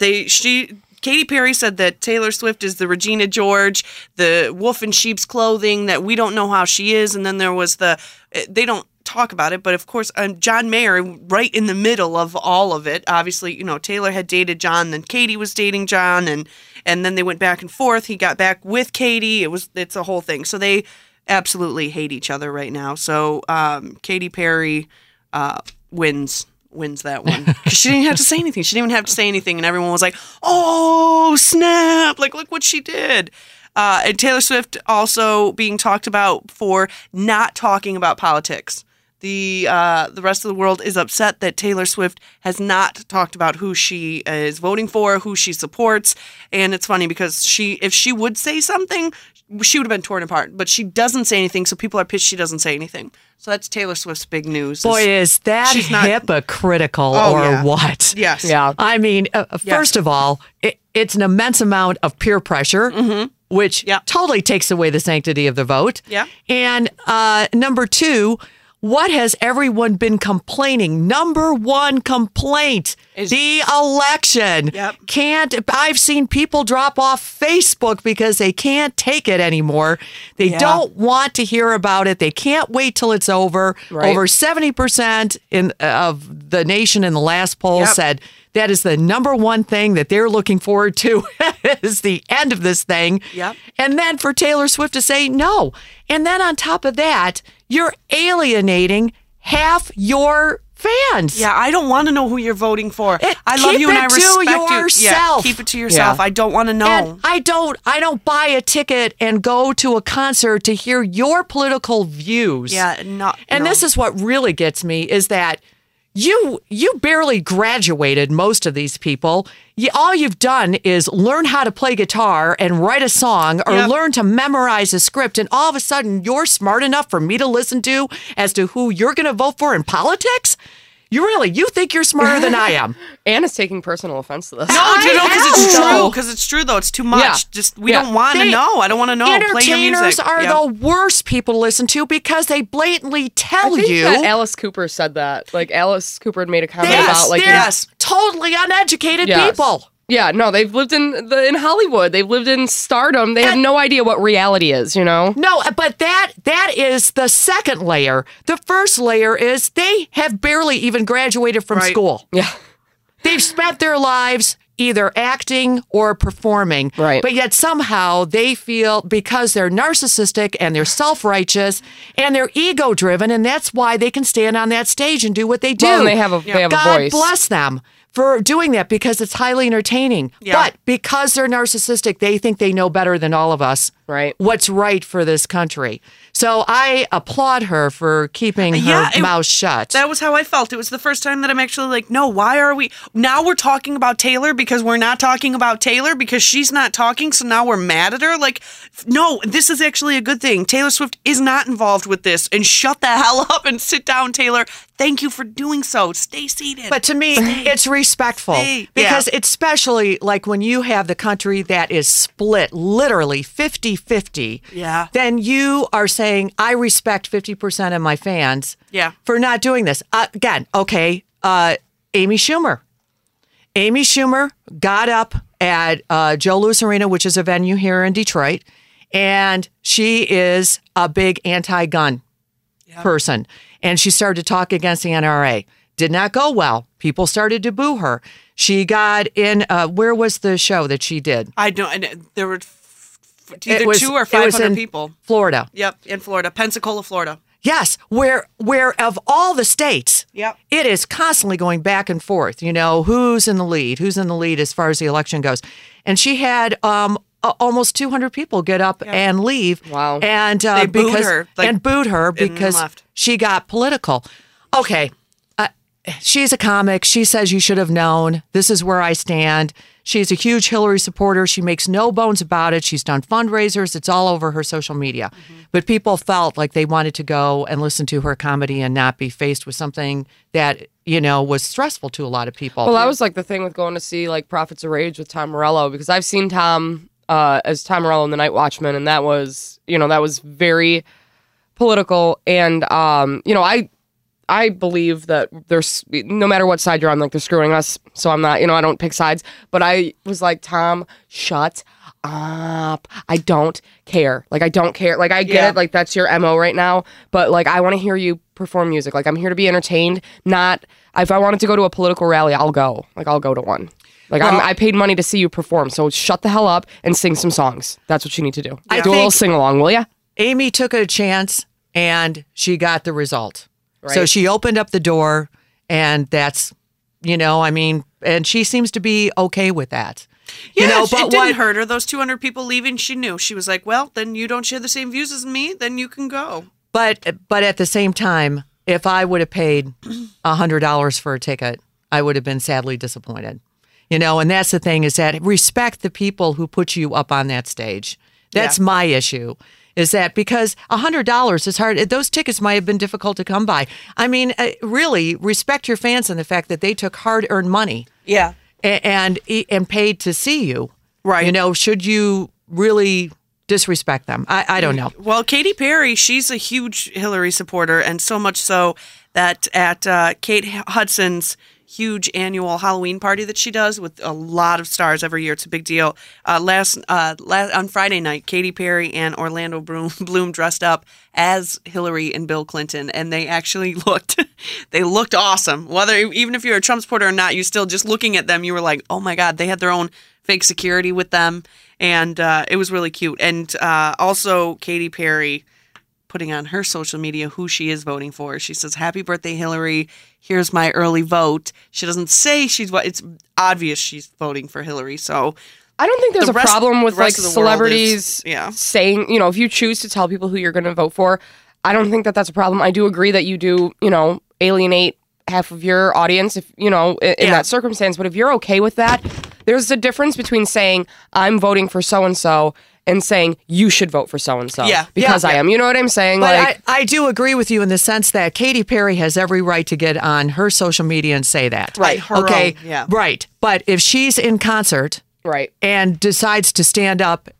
Katy Perry said that Taylor Swift is the Regina George, the wolf in sheep's clothing, that we don't know how she is. And then there was they don't talk about it, but of course, John Mayer, right in the middle of all of it. Obviously, Taylor had dated John, then Katy was dating John, and then they went back and forth. He got back with Katy. It's a whole thing. So they absolutely hate each other right now. So Katy Perry wins that one. 'Cause she didn't have to say anything. She didn't even have to say anything, and everyone was like, "Oh, snap. Look what she did." And Taylor Swift also being talked about for not talking about politics. the rest of the world is upset that Taylor Swift has not talked about who she is voting for, who she supports. And it's funny because if she would say something, she would have been torn apart. But she doesn't say anything, so people are pissed she doesn't say anything. So that's Taylor Swift's big news. Boy, is that hypocritical what? Yes. Yeah. I mean, first of all, it's an immense amount of peer pressure, which totally takes away the sanctity of the vote. Yeah. And number two, what has everyone been complaining? Number one complaint, the election. Yep. I've seen people drop off Facebook because they can't take it anymore. They don't want to hear about it. They can't wait till it's over. Right. Over 70% of the nation in the last poll said that is the number one thing that they're looking forward to is the end of this thing. Yep. And then for Taylor Swift to say no. And then on top of that, you're alienating half your fans. Yeah, I don't want to know who you're voting for. I love you and I respect you. Yeah, keep it to yourself. Yeah. I don't want to know. And I don't buy a ticket and go to a concert to hear your political views. Yeah, And this is what really gets me is that you barely graduated, most of these people. All you've done is learn how to play guitar and write a song or learn to memorize a script. And all of a sudden, you're smart enough for me to listen to as to who you're going to vote for in politics? You think you're smarter than I am. Anna's taking personal offense to this. No, because it's true. Because it's true, though. It's too much. Yeah. Just we don't want to know. I don't want to know. Play your music. Entertainers are the worst people to listen to because they blatantly tell I think you. that Alice Cooper said that. Like Alice Cooper had made a comment Yes, about like they're totally uneducated people. Yeah, no, they've lived in Hollywood. They've lived in stardom. They have no idea what reality is, you know? No, but that is the second layer. The first layer is they have barely even graduated from school. Yeah. They've spent their lives either acting or performing. Right. But yet somehow they feel because they're narcissistic and they're self-righteous and they're ego-driven, and that's why they can stand on that stage and do what they do. Well, and they have a God voice. bless them for doing that because it's highly entertaining. Yeah. But because they're narcissistic, they think they know better than all of us Right. what's right for this country. So I applaud her for keeping her mouth shut. That was how I felt. It was the first time that I'm actually like, no, why are we... Now we're talking about Taylor because we're not talking about Taylor because she's not talking, so now we're mad at her? Like, no, this is actually a good thing. Taylor Swift is not involved with this, and shut the hell up and sit down, Taylor. Thank you for doing so. Stay seated. But to me, it's respectful because especially like when you have the country that is split literally 50-50, then you are saying, I respect 50% of my fans for not doing this. Again, okay, Amy Schumer. Amy Schumer got up at Joe Louis Arena, which is a venue here in Detroit, and she is a big anti-gun person. And she started to talk against the NRA. Did not go well. People started to boo her. She got in, where was the show that she did? I don't, there were either 200 or 500 people. Florida. Yep, in Florida. Pensacola, Florida. Yes, where of all the states, it is constantly going back and forth. You know, who's in the lead as far as the election goes. And she had almost 200 people get up and leave. Wow. And they booed her. Booed her because she got political. Okay. She's a comic. She says you should have known. This is where I stand. She's a huge Hillary supporter. She makes no bones about it. She's done fundraisers. It's all over her social media. But people felt like they wanted to go and listen to her comedy and not be faced with something that, you know, was stressful to a lot of people. Well, that was like the thing with going to see like Prophets of Rage with Tom Morello, because I've seen Tom as Tom Morello in The Night Watchman, and that was very political. And, I believe that there's, no matter what side you're on, like they're screwing us. So I'm not, I don't pick sides. But I was like, Tom, shut up. I don't care. Like, I don't care. Like, I get it. Like, that's your MO right now. But like, I want to hear you perform music. Like, I'm here to be entertained. Not, if I wanted to go to a political rally, I'll go. Like, I'll go to one. Like, I paid money to see you perform. So shut the hell up and sing some songs. That's what you need to do. Do a little sing along, will ya? Amy took a chance and she got the result. Right. So she opened up the door, and that's, and she seems to be okay with that. Yeah, it didn't hurt her. Those 200 people leaving, she knew. She was like, well, then you don't share the same views as me, then you can go. But at the same time, if I would have paid $100 for a ticket, I would have been sadly disappointed. And that's the thing, is that respect the people who put you up on that stage. That's my issue, is that because $100 is hard. Those tickets might have been difficult to come by. I mean, really respect your fans and the fact that they took hard-earned money. Yeah. And paid to see you. Right. Should you really disrespect them? I don't know. Well, Katy Perry, she's a huge Hillary supporter, and so much so that at Kate Hudson's huge annual Halloween party that she does with a lot of stars every year, it's a big deal. On Friday night, Katy Perry and Orlando Bloom dressed up as Hillary and Bill Clinton, and they actually looked awesome. Even if you're a Trump supporter or not, you still, just looking at them, you were like, oh my God, they had their own fake security with them, and it was really cute. And also Katy Perry putting on her social media who she is voting for. She says, "Happy birthday, Hillary. Here's my early vote." She doesn't say it's obvious she's voting for Hillary. So I don't think there's a problem with like celebrities is, saying, if you choose to tell people who you're going to vote for, I don't think that that's a problem. I do agree that you do, alienate half of your audience if, in that circumstance. But if you're okay with that, there's a difference between saying I'm voting for so-and-so and saying you should vote for so-and-so because I am. You know what I'm saying? But I do agree with you in the sense that Katy Perry has every right to get on her social media and say that. Right. Okay. Right. But if she's in concert and decides to stand up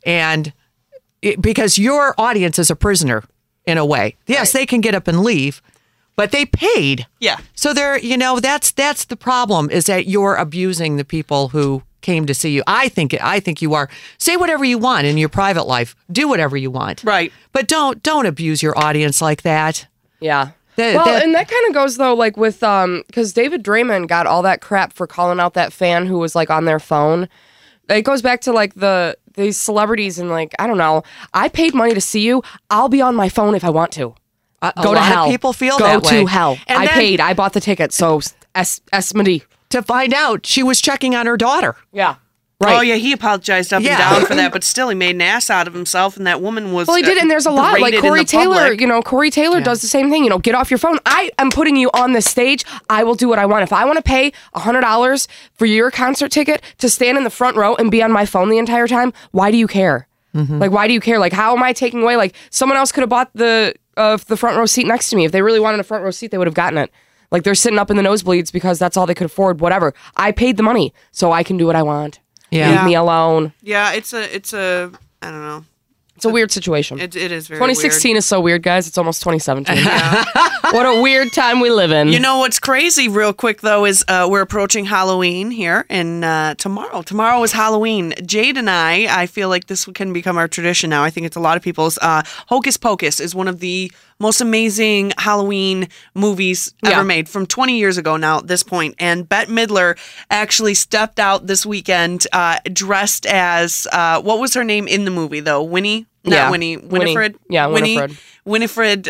because your audience is a prisoner in a way. Yes, they can get up and leave, but they paid. Yeah. So that's the problem, is that you're abusing the people who came to see you. I think you are. Say whatever you want in your private life. Do whatever you want. Right. But don't abuse your audience like that. Yeah. And that kind of goes though, like with because David Draymond got all that crap for calling out that fan who was like on their phone. It goes back to like these celebrities and like, I don't know. I paid money to see you. I'll be on my phone if I want to. Go to hell. People feel that way. Go to hell. And I paid. I bought the ticket. So S-M-D. To find out she was checking on her daughter. Yeah. Right. Oh, yeah, he apologized up and down for that, but still he made an ass out of himself, and that woman was Well, he did, and there's a lot. Like Corey Taylor, Corey Taylor does the same thing. Get off your phone. I am putting you on this stage. I will do what I want. If I want to pay $100 for your concert ticket to stand in the front row and be on my phone the entire time, why do you care? Mm-hmm. Like, why do you care? Like, how am I taking away? Like, someone else could have bought the front row seat next to me. If they really wanted a front row seat, they would have gotten it. Like, they're sitting up in the nosebleeds because that's all they could afford, whatever. I paid the money, so I can do what I want. Yeah. Leave me alone. Yeah, it's a I don't know. It's a weird situation. It is very 2016 weird. Is so weird, guys. It's almost 2017. What a weird time we live in. You know what's crazy real quick, though, is we're approaching Halloween here, and tomorrow. Tomorrow is Halloween. Jade and I feel like this can become our tradition now. I think it's a lot of people's. Hocus Pocus is one of the most amazing Halloween movies ever made, from 20 years ago now at this point. And Bette Midler actually stepped out this weekend dressed as, what was her name in the movie, though? Winnie? Not Winnie. Winifred? Yeah, Winifred. Winifred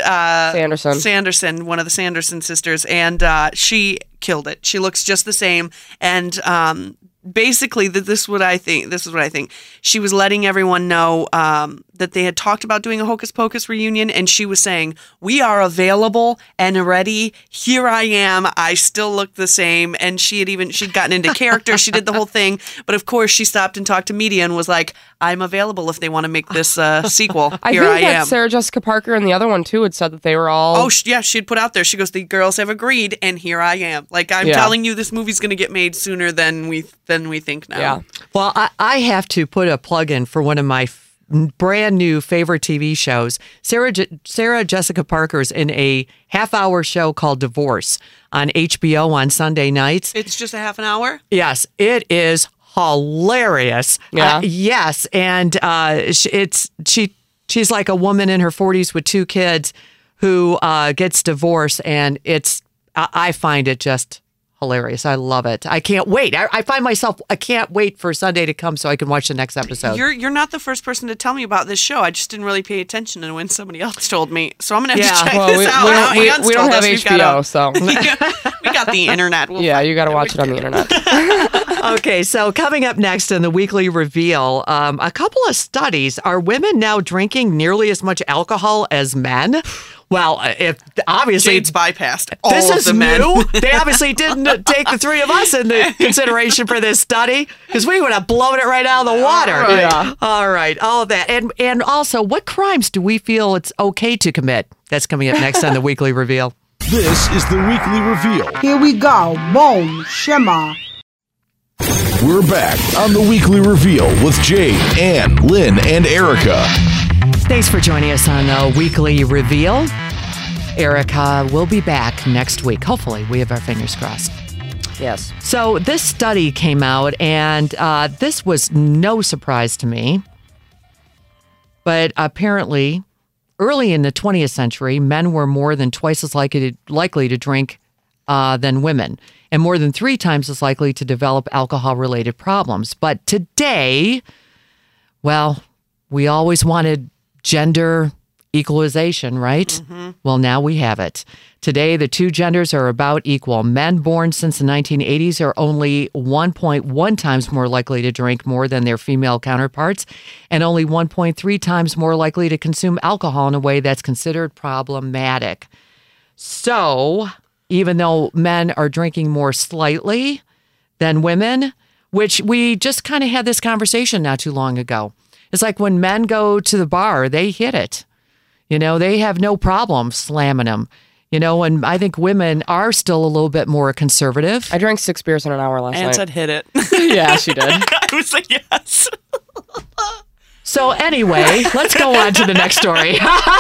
Sanderson, one of the Sanderson sisters. And she killed it. She looks just the same. And basically, this is what I think. She was letting everyone know that they had talked about doing a Hocus Pocus reunion, and she was saying, "We are available and ready. Here I am. I still look the same." And she'd gotten into character. She did the whole thing, but of course, she stopped and talked to media and was like, "I'm available if they want to make this sequel. Here I am." Sarah Jessica Parker and the other one too had said that they were all. Oh yeah, she'd put out there. She goes, "The girls have agreed, and here I am." Like, I'm telling you, this movie's going to get made sooner than we think now. Yeah. Well, I have to put a plug in for one of my brand new favorite TV shows. Sarah Jessica Parker's in a half-hour show called Divorce on HBO on Sunday nights. It's just a half an hour? Yes, it is hilarious. Yeah. Yes, and she's like a woman in her 40s with 2 kids who gets divorced, and I find it just hilarious. I love it. I can't wait. I can't wait for Sunday to come so I can watch the next episode. You're not the first person to tell me about this show. I just didn't really pay attention to when somebody else told me. So I'm going to have to check this out. We don't have HBO, so. We got the internet. You got to watch it on the internet. Okay, so coming up next in the weekly reveal, a couple of studies. Are women now drinking nearly as much alcohol as men? Well, if obviously Jade's bypassed all this of is the men. new. They obviously didn't take the three of us into consideration for this study because we would have blown it right out of the water. Yeah. All right, all of that, and also, what crimes do we feel it's okay to commit? That's coming up next on the weekly reveal. This is the weekly reveal. Here we go. Boom. Shimmer. We're back on the weekly reveal with Jade, Ann, Lynn, and Erica. Thanks for joining us on the weekly reveal. Erica will be back next week. Hopefully, we have our fingers crossed. Yes. So this study came out, and this was no surprise to me. But apparently, early in the 20th century, men were more than twice as likely to drink than women, and more than 3 times as likely to develop alcohol-related problems. But today, well, we always wanted gender equalization, right? Mm-hmm. Well, now we have it. Today, the two genders are about equal. Men born since the 1980s are only 1.1 times more likely to drink more than their female counterparts, and only 1.3 times more likely to consume alcohol in a way that's considered problematic. So, even though men are drinking more slightly than women, which we just kind of had this conversation not too long ago. It's like when men go to the bar, they hit it. You know, they have no problem slamming them. You know, and I think women are still a little bit more conservative. I drank 6 beers in an hour last Ann night. said hit it. Yeah, she did. I was like, yes. So anyway, let's go on to the next story.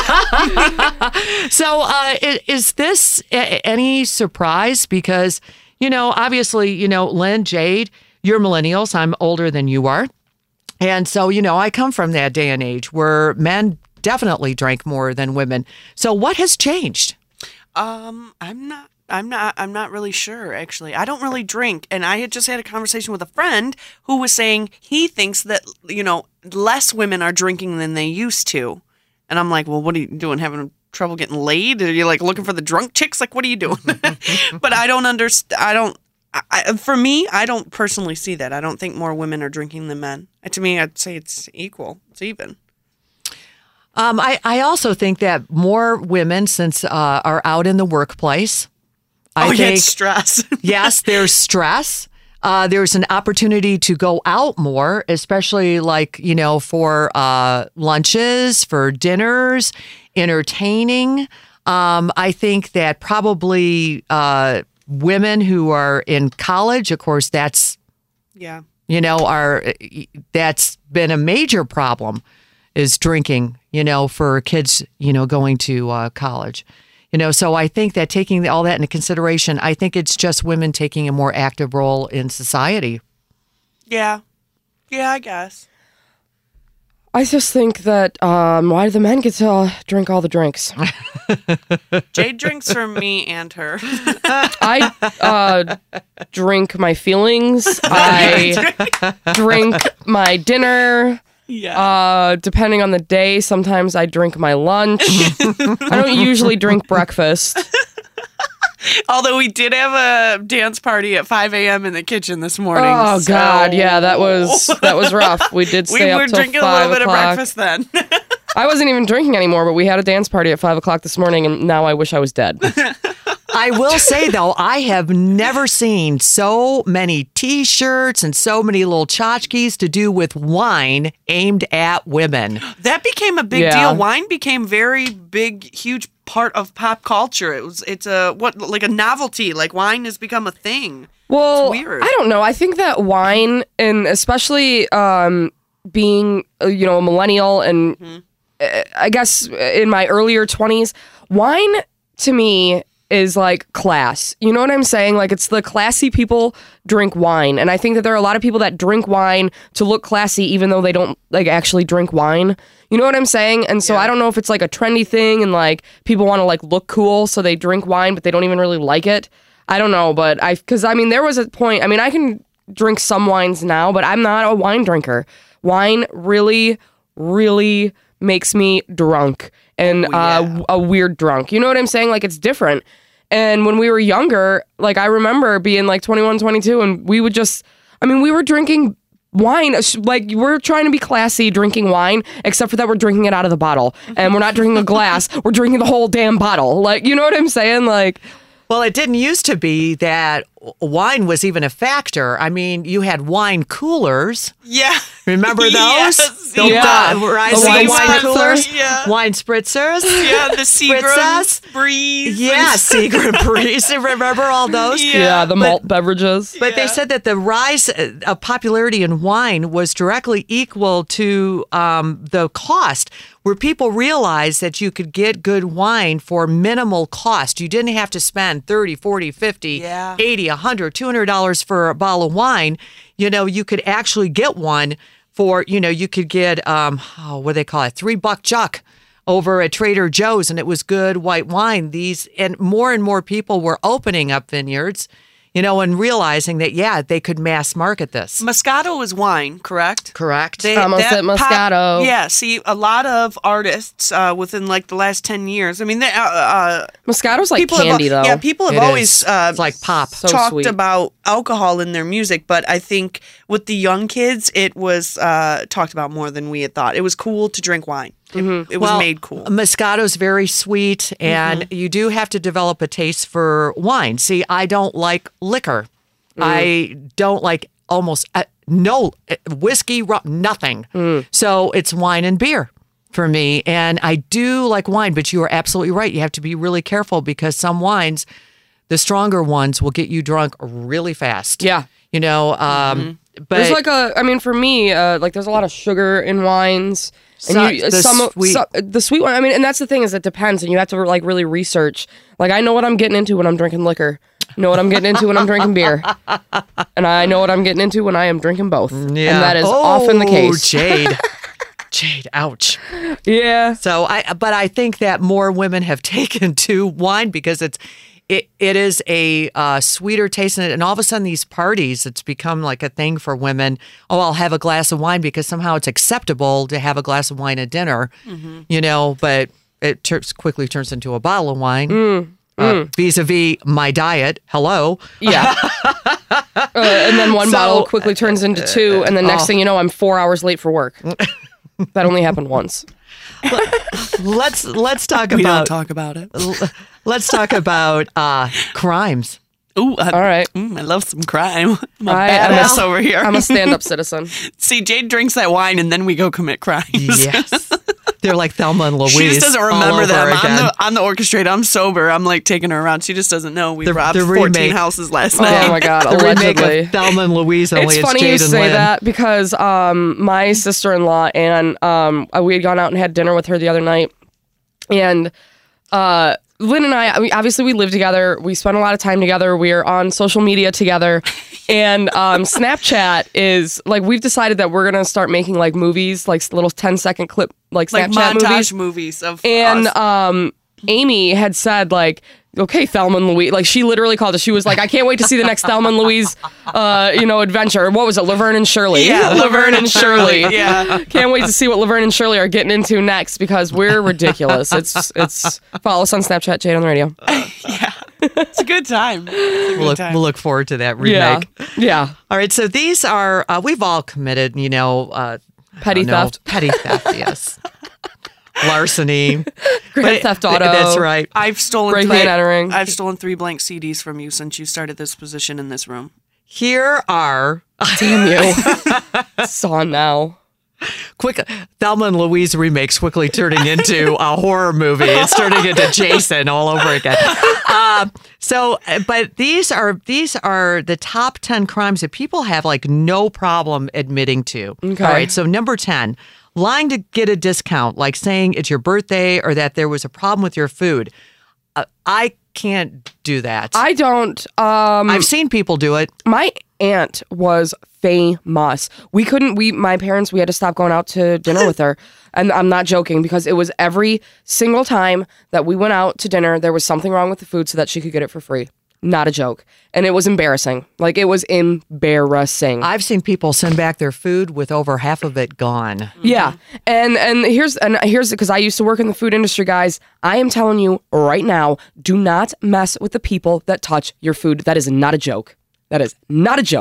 So is this any surprise? Because, you know, obviously, you know, Lynn, Jade, you're millennials. I'm older than you are. And so, you know, I come from that day and age where men definitely drank more than women. So what has changed? I'm not really sure, actually. I don't really drink. And I had just had a conversation with a friend who was saying he thinks that, you know, less women are drinking than they used to. And I'm like, well, what are you doing? Having trouble getting laid? Are you like looking for the drunk chicks? Like, what are you doing? But I don't understand. For me, I don't personally see that. I don't think more women are drinking than men. To me, I'd say it's equal. It's even. I also think that more women, since are out in the workplace. I think it's stress. Yes, there's stress. There's an opportunity to go out more, especially like, you know, for lunches, for dinners, entertaining. I think that probably women who are in college, of course, that's, yeah, you know, that's been a major problem is drinking, you know, for kids, you know, going to college. You know, so I think that taking all that into consideration, I think it's just women taking a more active role in society. Yeah. Yeah, I guess. I just think that why do the men get to drink all the drinks? Jade drinks for me and her. I drink my feelings. I drink my dinner. Yeah. Depending on the day, sometimes I drink my lunch. I don't usually drink breakfast. Although we did have a dance party at 5 a.m. in the kitchen this morning. Oh God, yeah, that was rough. We did stay up till 5 o'clock. We were drinking a little bit of breakfast then. I wasn't even drinking anymore, but we had a dance party at 5 o'clock this morning, and now I wish I was dead. I will say, though, I have never seen so many T-shirts and so many little tchotchkes to do with wine aimed at women. That became a big deal. Wine became very big, huge part of pop culture. It's like a novelty. Like wine has become a thing. Well, it's weird. I don't know. I think that wine, and especially being you know a millennial, and I guess in my earlier 20s, wine to me is like class. You know what I'm saying? Like it's the classy people drink wine. And I think that there are a lot of people that drink wine to look classy even though they don't like actually drink wine. You know what I'm saying? And so I don't know if it's like a trendy thing and like people want to like look cool so they drink wine but they don't even really like it. I don't know, but because I mean there was a point, I mean I can drink some wines now, but I'm not a wine drinker. Wine really, really makes me drunk. And a weird drunk. You know what I'm saying? Like, it's different. And when we were younger, like, I remember being, like, 21, 22, and we would just... I mean, we were drinking wine, like we're trying to be classy drinking wine, except for that we're drinking it out of the bottle. And we're not drinking a glass, we're drinking the whole damn bottle. Like, you know what I'm saying? Like, Well, it didn't used to be that wine was even a factor. I mean, you had wine coolers. Yeah. Remember those? Yes. The Yeah. rise The of wine wine spritzers. coolers. Yeah. Wine spritzers. Yeah, the Seagram Spritzers. Breeze. Yeah, Seagram Breeze. Remember all those? yeah, the malt beverages. But they said that the rise of popularity in wine was directly equal to the cost, where people realized that you could get good wine for minimal cost. You didn't have to spend $30, $40, $50, Yeah. $80, $100, $200 for a bottle of wine. You know, you could actually get one for, you know, you could get, what do they call it, $3 Juck over at Trader Joe's, and it was good white wine. And more people were opening up vineyards, you know, and realizing that, yeah, they could mass market this. Moscato is wine, correct? Correct. Almost at Moscato. Yeah, see, a lot of artists within like the last 10 years. I mean, Moscato's like people candy, have, though. Yeah, people have It always is. It's like pop. So talked sweet. about alcohol in their music, but I think with the young kids, it was talked about more than we had thought. It was cool to drink wine. It was made cool. Moscato's very sweet, and you do have to develop a taste for wine. See, I don't like liquor. I don't like almost no whiskey, rum, nothing. So it's wine and beer for me. And I do like wine, but you are absolutely right. You have to be really careful because some wines, the stronger ones, will get you drunk really fast. Yeah. You know, but There's like for me, like there's a lot of sugar in wines. And the sweet one, I mean, and that's the thing is it depends, and you have to like really research. Like I know what I'm getting into when I'm drinking liquor. I know what I'm getting into when I'm drinking beer. And I know what I'm getting into when I am drinking both. Yeah. And that is often the case. Jade. Jade, ouch. Yeah. So I think that more women have taken to wine because it is a sweeter taste in it. And all of a sudden these parties, it's become like a thing for women. Oh, I'll have a glass of wine because somehow it's acceptable to have a glass of wine at dinner, you know, but it quickly turns into a bottle of wine. Vis-a-vis my diet. Hello. Yeah. And then one bottle quickly turns into two, and the next thing you know, I'm 4 hours late for work. That only happened once. Let's talk We don't about talk about it. let's talk about crimes. Ooh, All right. I love some crime. I'm a I am badass over here. I'm a stand-up citizen. See, Jade drinks that wine and then we go commit crimes. Yes. They're like Thelma and Louise. She just doesn't all remember over them. again. I'm the orchestrator. I'm sober. I'm like taking her around. She just doesn't know we robbed the 14 remake. houses last night. Oh my God, The remake allegedly. of Thelma and Louise, only It's it's funny Jade you and say Lynn. that because my sister-in-law and we had gone out and had dinner with her the other night, and Lynn and I obviously we live together. We spend a lot of time together. We're on social media together, and Snapchat is like we've decided that we're gonna start making like movies, like little 10-second clip, like Like Snapchat montage movies. movies of And us. Amy had said like, okay, Thelma and Louise. Like she literally called us. She was like, I can't wait to see the next Thelma and Louise, adventure. What was it, Laverne and Shirley? Yeah, Laverne and Shirley. Yeah. Can't wait to see what Laverne and Shirley are getting into next because we're ridiculous. It's follow us on Snapchat, Jade on the Radio. It's a good time. It's a good time. We'll look forward to that Yeah, remake. yeah. All right, so these are we've all committed, Petty theft, petty theft, yes, larceny, Grand Theft Auto. That's right. I've stolen Breaking and entering. I've stolen 3 blank CDs from you since you started this position in this room. Here are Damn you. It's on now. quick Thelma and Louise remakes quickly turning into a horror movie. It's turning into Jason all over again. But these are the top 10 crimes that people have like no problem admitting to. Okay. All right. So number 10, lying to get a discount, like saying it's your birthday or that there was a problem with your food. I can't do that. I don't. I've seen people do it. My aunt was famous. My parents, we had to stop going out to dinner with her. And I'm not joking because it was every single time that we went out to dinner, there was something wrong with the food so that she could get it for free. Not a joke. And it was embarrassing. Like, it was embarrassing. I've seen people send back their food with over half of it gone. Yeah. And here's because I used to work in the food industry, guys. I am telling you right now, do not mess with the people that touch your food. That is not a joke. That is not a joke.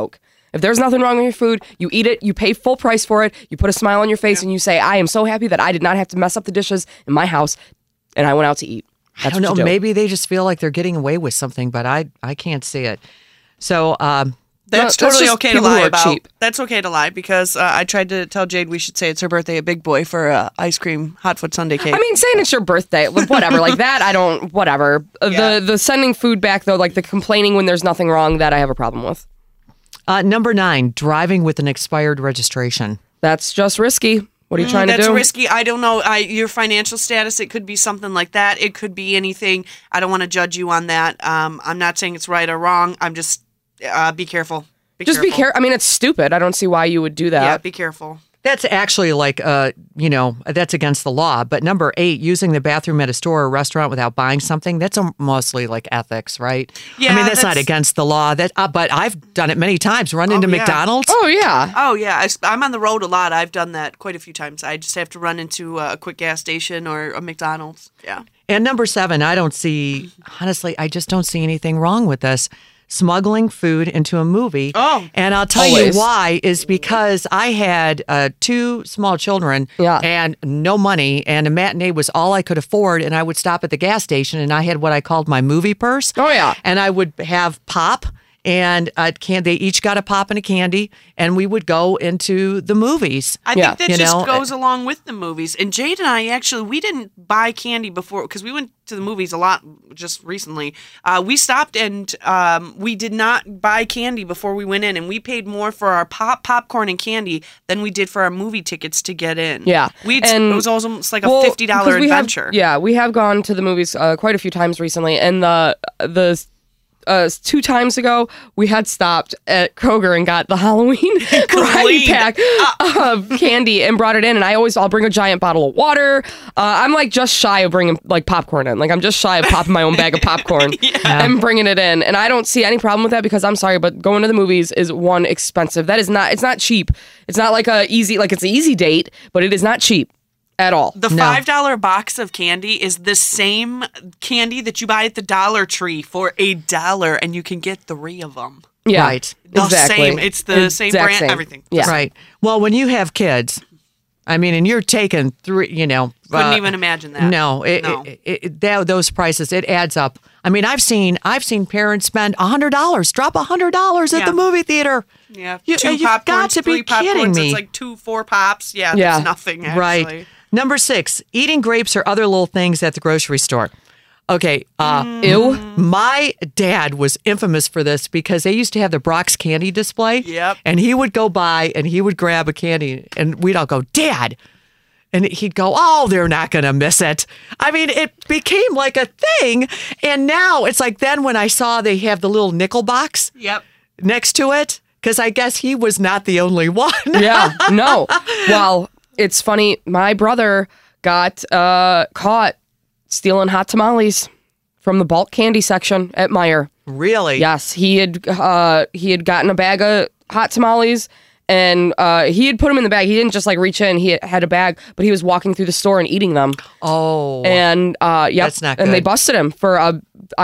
If there's nothing wrong with your food, you eat it, you pay full price for it, you put a smile on your face, and you say, I am so happy that I did not have to mess up the dishes in my house, and I went out to eat. I don't know. Maybe they just feel like they're getting away with something, but I can't see it. So that's No, totally just okay to people who lie are about. cheap. That's okay to lie because I tried to tell Jade we should say it's her birthday at Big Boy for ice cream hot foot sundae cake. I mean, saying it's your birthday, whatever, like that, I don't, whatever. Yeah. The sending food back, though, like the complaining when there's nothing wrong, that I have a problem with. number 9, driving with an expired registration. That's just risky. What are you trying to do? That's risky. I don't know. Your financial status, it could be something like that. It could be anything. I don't want to judge you on that. I'm not saying it's right or wrong. I'm just, be careful. Be careful. I mean, it's stupid. I don't see why you would do that. Yeah, be careful. That's actually like, that's against the law. But number 8, using the bathroom at a store or restaurant without buying something, that's mostly like ethics, right? Yeah, I mean, that's not against the law. But I've done it many times. Run into yeah. McDonald's. Oh, yeah. Oh, yeah. I'm on the road a lot. I've done that quite a few times. I just have to run into a quick gas station or a McDonald's. Yeah. And number 7, I just don't see anything wrong with this. Smuggling food into a movie. Oh. And I'll tell Always. you why is because I had 2 small children and no money, and a matinee was all I could afford, and I would stop at the gas station, and I had what I called my movie purse. Oh, yeah. And I would have pop and they each got a pop and a candy, and we would go into the movies. I Yeah. think that just goes along with the movies. And Jade and I we didn't buy candy before because we went to the movies a lot just recently. We stopped and we did not buy candy before we went in, and we paid more for our popcorn and candy than we did for our movie tickets to get in. Yeah. It was almost like a $50 because adventure. We have gone to the movies quite a few times recently, and the 2 times ago, we had stopped at Kroger and got the Halloween variety pack of candy and brought it in. And I'll bring a giant bottle of water. I'm like just shy of bringing like popcorn in. Like I'm just shy of popping my own bag of popcorn and bringing it in. And I don't see any problem with that because I'm sorry, but going to the movies is expensive. It's not cheap. It's not like it's an easy date, but it is not cheap. At all. The $5 box of candy is the same candy that you buy at the Dollar Tree for $1, and you can get 3 of them. Yeah, Right. The exactly. same. It's the same Exact brand. same. Everything. Yeah. Right. Well, when you have kids, I mean, and you're taking 3, Couldn't even imagine that. No, those prices, it adds up. I mean, I've seen parents spend $100, drop $100 at Yeah. the movie theater. Yeah. You've 2 got popcorns, to be 3 popcorns. kidding me. It's like 4 pops. Yeah, Yeah. that's nothing, actually. Right. Number 6, eating grapes or other little things at the grocery store. Okay. Ew. My dad was infamous for this because they used to have the Brock's candy display. Yep. And he would go by and he would grab a candy and we'd all go, Dad. And he'd go, oh, they're not going to miss it. I mean, it became like a thing. And now it's like then when I saw they have the little nickel box Yep. next to it, because I guess he was not the only one. Yeah, no. Well, it's funny. My brother got caught stealing hot tamales from the bulk candy section at Meijer. Really? Yes, he had gotten a bag of hot tamales, and he had put them in the bag. He didn't just like reach in. He had a bag, but he was walking through the store and eating them. Oh. And yep, That's not and they good. busted him for I'm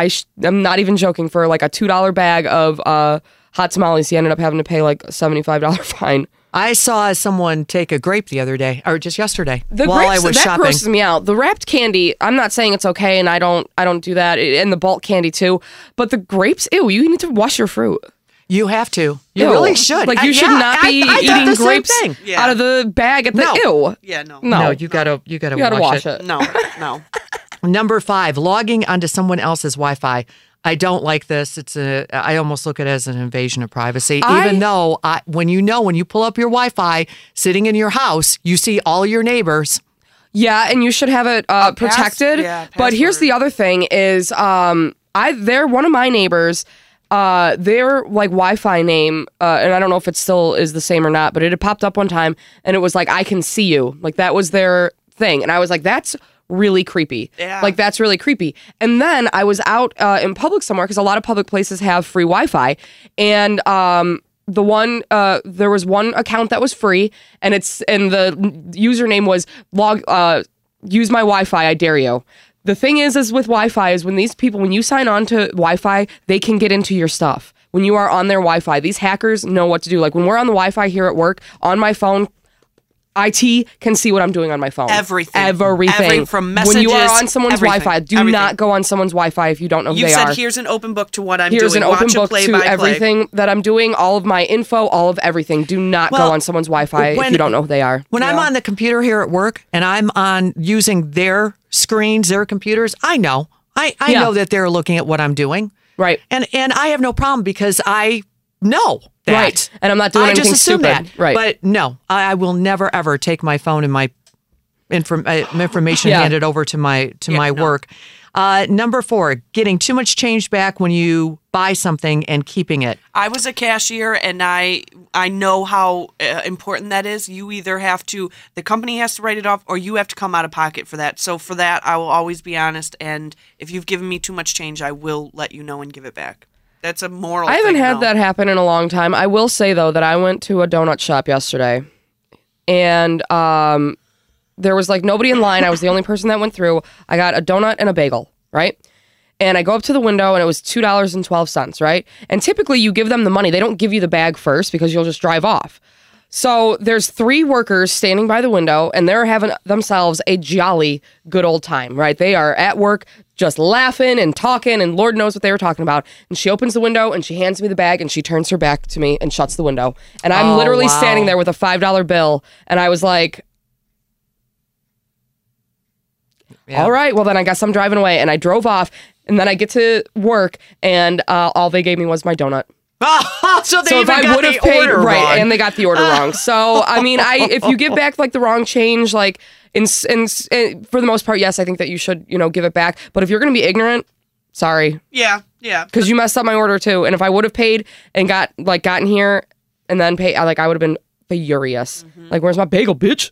not even joking, for like a $2 bag of hot tamales. He ended up having to pay like a $75 fine. I saw someone take a grape the other day, or just yesterday, The while grapes, I was that shopping. grosses me out. The wrapped candy, I'm not saying it's okay, and I don't do that, and the bulk candy too. But the grapes, ew, you need to wash your fruit. You have to. You Ew. really should. Like you should not be I thought eating the same grapes thing. Yeah. out of the bag at the No. ew. Yeah, no. No, you gotta wash it. No, no. Number 5, logging onto someone else's Wi-Fi. I don't like this. I almost look at it as an invasion of privacy. Even though when you pull up your Wi-Fi sitting in your house, you see all your neighbors. Yeah, and you should have it protected. But here's the other thing: is they're one of my neighbors. Their like Wi-Fi name, and I don't know if it still is the same or not, but it had popped up one time, and it was like, "I can see you." Like that was their thing, and I was like, "That's really creepy." Yeah. Like that's really creepy. And then I was out in public somewhere because a lot of public places have free Wi-Fi, and there was one account that was free, and the username was use my Wi-Fi, I dare you. The thing is with Wi-Fi is when these people, when you sign on to Wi-Fi, they can get into your stuff when you are on their Wi-Fi. These hackers know what to do. Like when we're on the Wi-Fi here at work, on my phone, IT can see what I'm doing on my phone. Everything. From messages. When you are on someone's everything. Wi-Fi, do not go on someone's Wi-Fi if you don't know who You they are. said here's an open book to what I'm Here's doing. an open Watch book a play to by play. everything that I'm doing, all of my info, all of everything. Do not go on someone's Wi-Fi if you don't know who they are. When I'm on the computer here at work and I'm on using their screens, their computers, I know. I know that they're looking at what I'm doing. Right. And I have no problem because I know that. Right. And I'm not doing I anything just assume stupid. that. Right. But no, I will never ever take my phone and my information handed over to my work. Number 4, getting too much change back when you buy something and keeping it. I was a cashier, and I know how important that is. You either have to, the company has to write it off, or you have to come out of pocket for that. So for that, I will always be honest. And if you've given me too much change, I will let you know and give it back. That's a moral. I haven't thing, had though. that happen in a long time. I will say though that I went to a donut shop yesterday, and there was like nobody in line. I was the only person that went through. I got a donut and a bagel, right? And I go up to the window and it was $2.12, right? And typically you give them the money. They don't give you the bag first because you'll just drive off. So there's 3 workers standing by the window and they're having themselves a jolly good old time, right? They are at work just laughing and talking and Lord knows what they were talking about. And she opens the window and she hands me the bag and she turns her back to me and shuts the window. And I'm literally standing there with a $5 bill and I was like, all right, well then I guess I'm driving away. And I drove off and then I get to work and all they gave me was my donut. So they So even if I got would the have paid order right, wrong. and they got the order wrong. So I mean, if you give back like the wrong change, like in for the most part, yes, I think that you should give it back. But if you're going to be ignorant, sorry, Yeah. because you messed up my order too. And if I would have paid and gotten here and then paid, I would have been furious. Like, where's my bagel, bitch?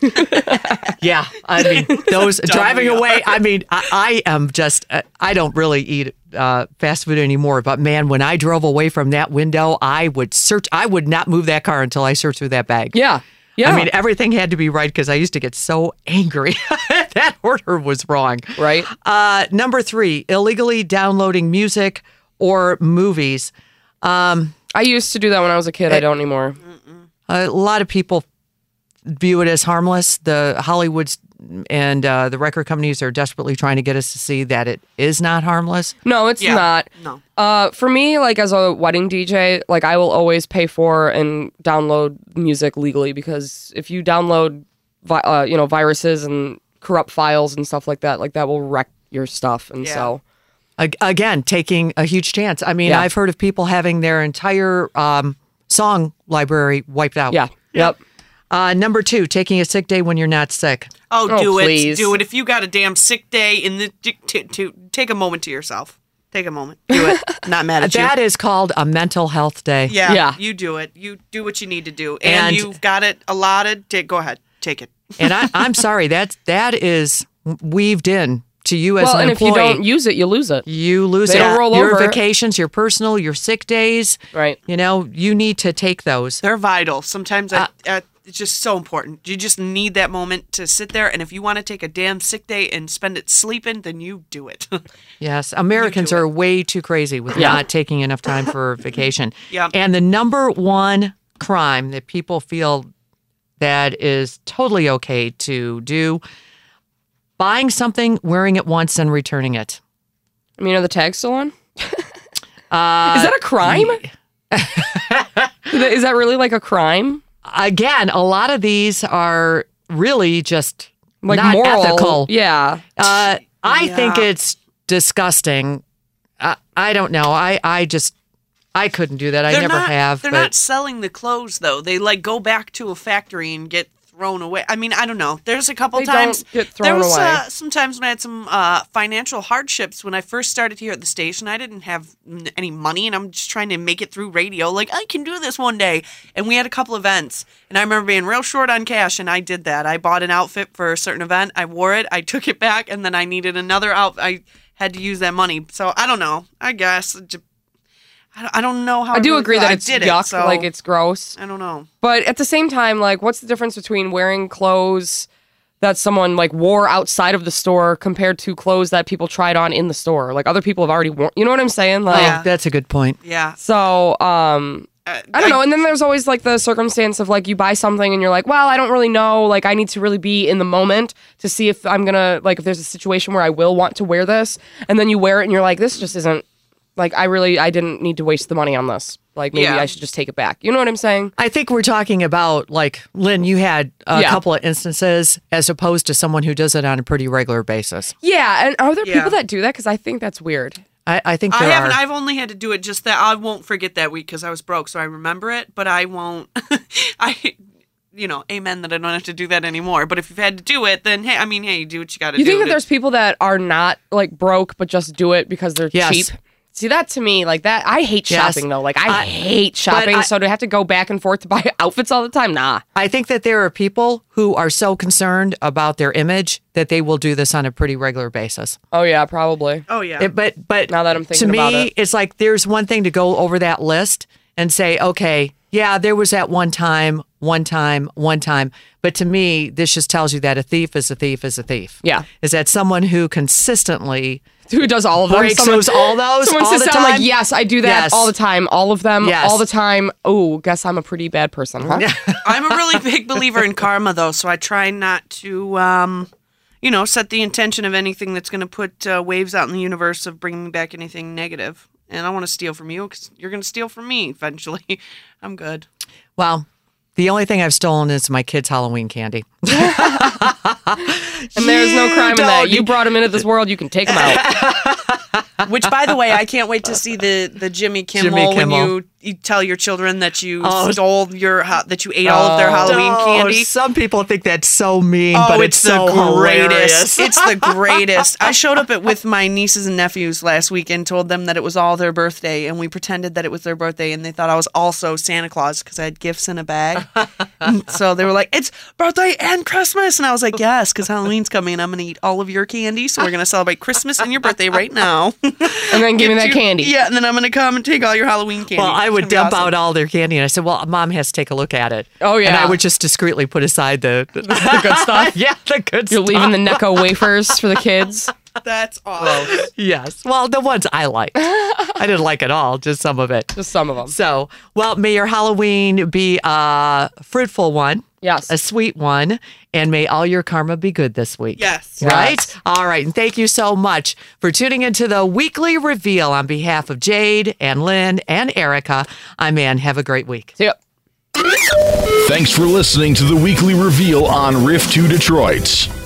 Yeah, I mean, those driving away. I mean, I am just, I don't really eat fast food anymore. But man, when I drove away from that window, I would not move that car until I searched through that bag. Yeah. I mean, everything had to be right because I used to get so angry. That order was wrong. Right. Number 3, illegally downloading music or movies. I used to do that when I was a kid. I don't anymore. A lot of people view it as harmless. The Hollywoods and the record companies are desperately trying to get us to see that it is not harmless. No, it's not. No. For me, like as a wedding DJ, like I will always pay for and download music legally because if you download, viruses and corrupt files and stuff like that will wreck your stuff. And so, Again, taking a huge chance. I mean, I've heard of people having their entire song library wiped out. yeah, yep. Number 2, taking a sick day when you're not sick. Oh, do please. it. Do it. If you got a damn sick day, take a moment to yourself. Take a moment. Do it. Not mad at you. That is called a mental health day. Yeah. You do it. You do what you need to do. And you've got it allotted. Go ahead. Take it. And I'm sorry, that is weaved in to you as Well, an and employee. if you don't use it, you lose it. You lose They it. don't roll your over. vacations, your personal, your sick days. Right. You need to take those. They're vital. Sometimes it's just so important. You just need that moment to sit there. And if you want to take a damn sick day and spend it sleeping, then you do it. Yes, Americans are way too crazy with not taking enough time for vacation. Yeah. And the number 1 crime that people feel that is totally okay to do, buying something, wearing it once, and returning it. I mean, are the tags still on? Is that a crime? Is that really like a crime? Again, a lot of these are really just Like not moral? ethical. Yeah. I think it's disgusting. I don't know. I couldn't do that. I never have. They're but not selling the clothes though. They go back to a factory and get thrown away. I mean, I don't know. There's a couple They times don't get there thrown was away. sometimes when I had some financial hardships when I first started here at the station. I didn't have any money, and I'm just trying to make it through radio. Like I can do this one day. And we had a couple events, and I remember being real short on cash, and I did that. I bought an outfit for a certain event. I wore it. I took it back, and then I needed another outfit. I had to use that money. So I don't know. I guess. I don't know how I do really agree feel. that I it's did yuck, it, so like it's gross. I don't know. But at the same time, like, what's the difference between wearing clothes that someone like wore outside of the store compared to clothes that people tried on in the store. Like other people have already worn, you know what I'm saying? Like, Yeah. That's a good point. Yeah. so, I don't know. And then there's always like the circumstance of like you buy something and you're like, well, I don't really know. Like I need to really be in the moment to see if I'm going to, like if there's a situation where I will want to wear this. And then you wear it and you're like, this just isn't, like I didn't need to waste the money on this. Like maybe Yeah. I should just take it back. You know what I'm saying? I think we're talking about, like, Lynn, you had a couple of instances as opposed to someone who does it on a pretty regular basis. Yeah. And are there Yeah. people that do that? Because I think that's weird. I think I there haven't. are. I've only had to do it just that. I won't forget that week because I was broke, so I remember it. But I won't. Amen that I don't have to do that anymore. But if you've had to do it, then hey, you do what you got to do. You think that there's people that are not like broke but just do it because they're Yes. cheap? See, that to me, like that, I hate Yes. shopping though. Like I hate shopping, so to have to go back and forth to buy outfits all the time, nah. I think that there are people who are so concerned about their image that they will do this on a pretty regular basis. Oh yeah, probably. Oh yeah. But Now that I'm thinking to me, about it. it's like there's one thing to go over that list and say, okay, yeah, there was that one time. But to me, this just tells you that a thief is a thief is a thief. Yeah. Is that someone who consistently Who does all of them? breaks all those Someone all sits the down time? like, yes, I do that Yes. all the time, all of them, Yes. all the time. Oh, guess I'm a pretty bad person, huh? I'm a really big believer in karma, though, so I try not to, set the intention of anything that's going to put waves out in the universe of bringing back anything negative. And I want to steal from you because you're going to steal from me eventually. I'm good. Well, the only thing I've stolen is my kids' Halloween candy. And there's no crime in that. You brought them into this world, you can take them out. Which, by the way, I can't wait to see the Jimmy Kimmel, when you tell your children that you stole that you ate all of their Halloween candy. Some people think that's so mean, Oh, but it's so the hilarious. greatest. It's the greatest. I showed up with my nieces and nephews last week and told them that it was all their birthday, and we pretended that it was their birthday, and they thought I was also Santa Claus because I had gifts in a bag. And so they were like, "It's birthday and Christmas," and I was like, "Yes, because Halloween's coming, and I'm going to eat all of your candy, so we're going to celebrate Christmas and your birthday right now." And then give me that candy. Yeah, and then I'm going to come and take all your Halloween candy. Well, I It's would gonna be dump awesome. out all their candy, and I said, "Well, Mom has to take a look at it." Oh, yeah. and I would just discreetly put aside the good stuff. Yeah, the good You're stuff. leaving the Necco wafers for the kids. That's awesome. Yes, well, the ones I liked. I didn't like it all, just some of it. Just some of them. So, well, may your Halloween be a fruitful one. Yes. A sweet one, and may all your karma be good this week. Yes. Right? Yes. All right. And thank you so much for tuning into the weekly reveal on behalf of Jade and Lynn and Erica. I'm Ann. Have a great week. See ya. Thanks for listening to the Weekly Reveal on Riff 2 Detroit.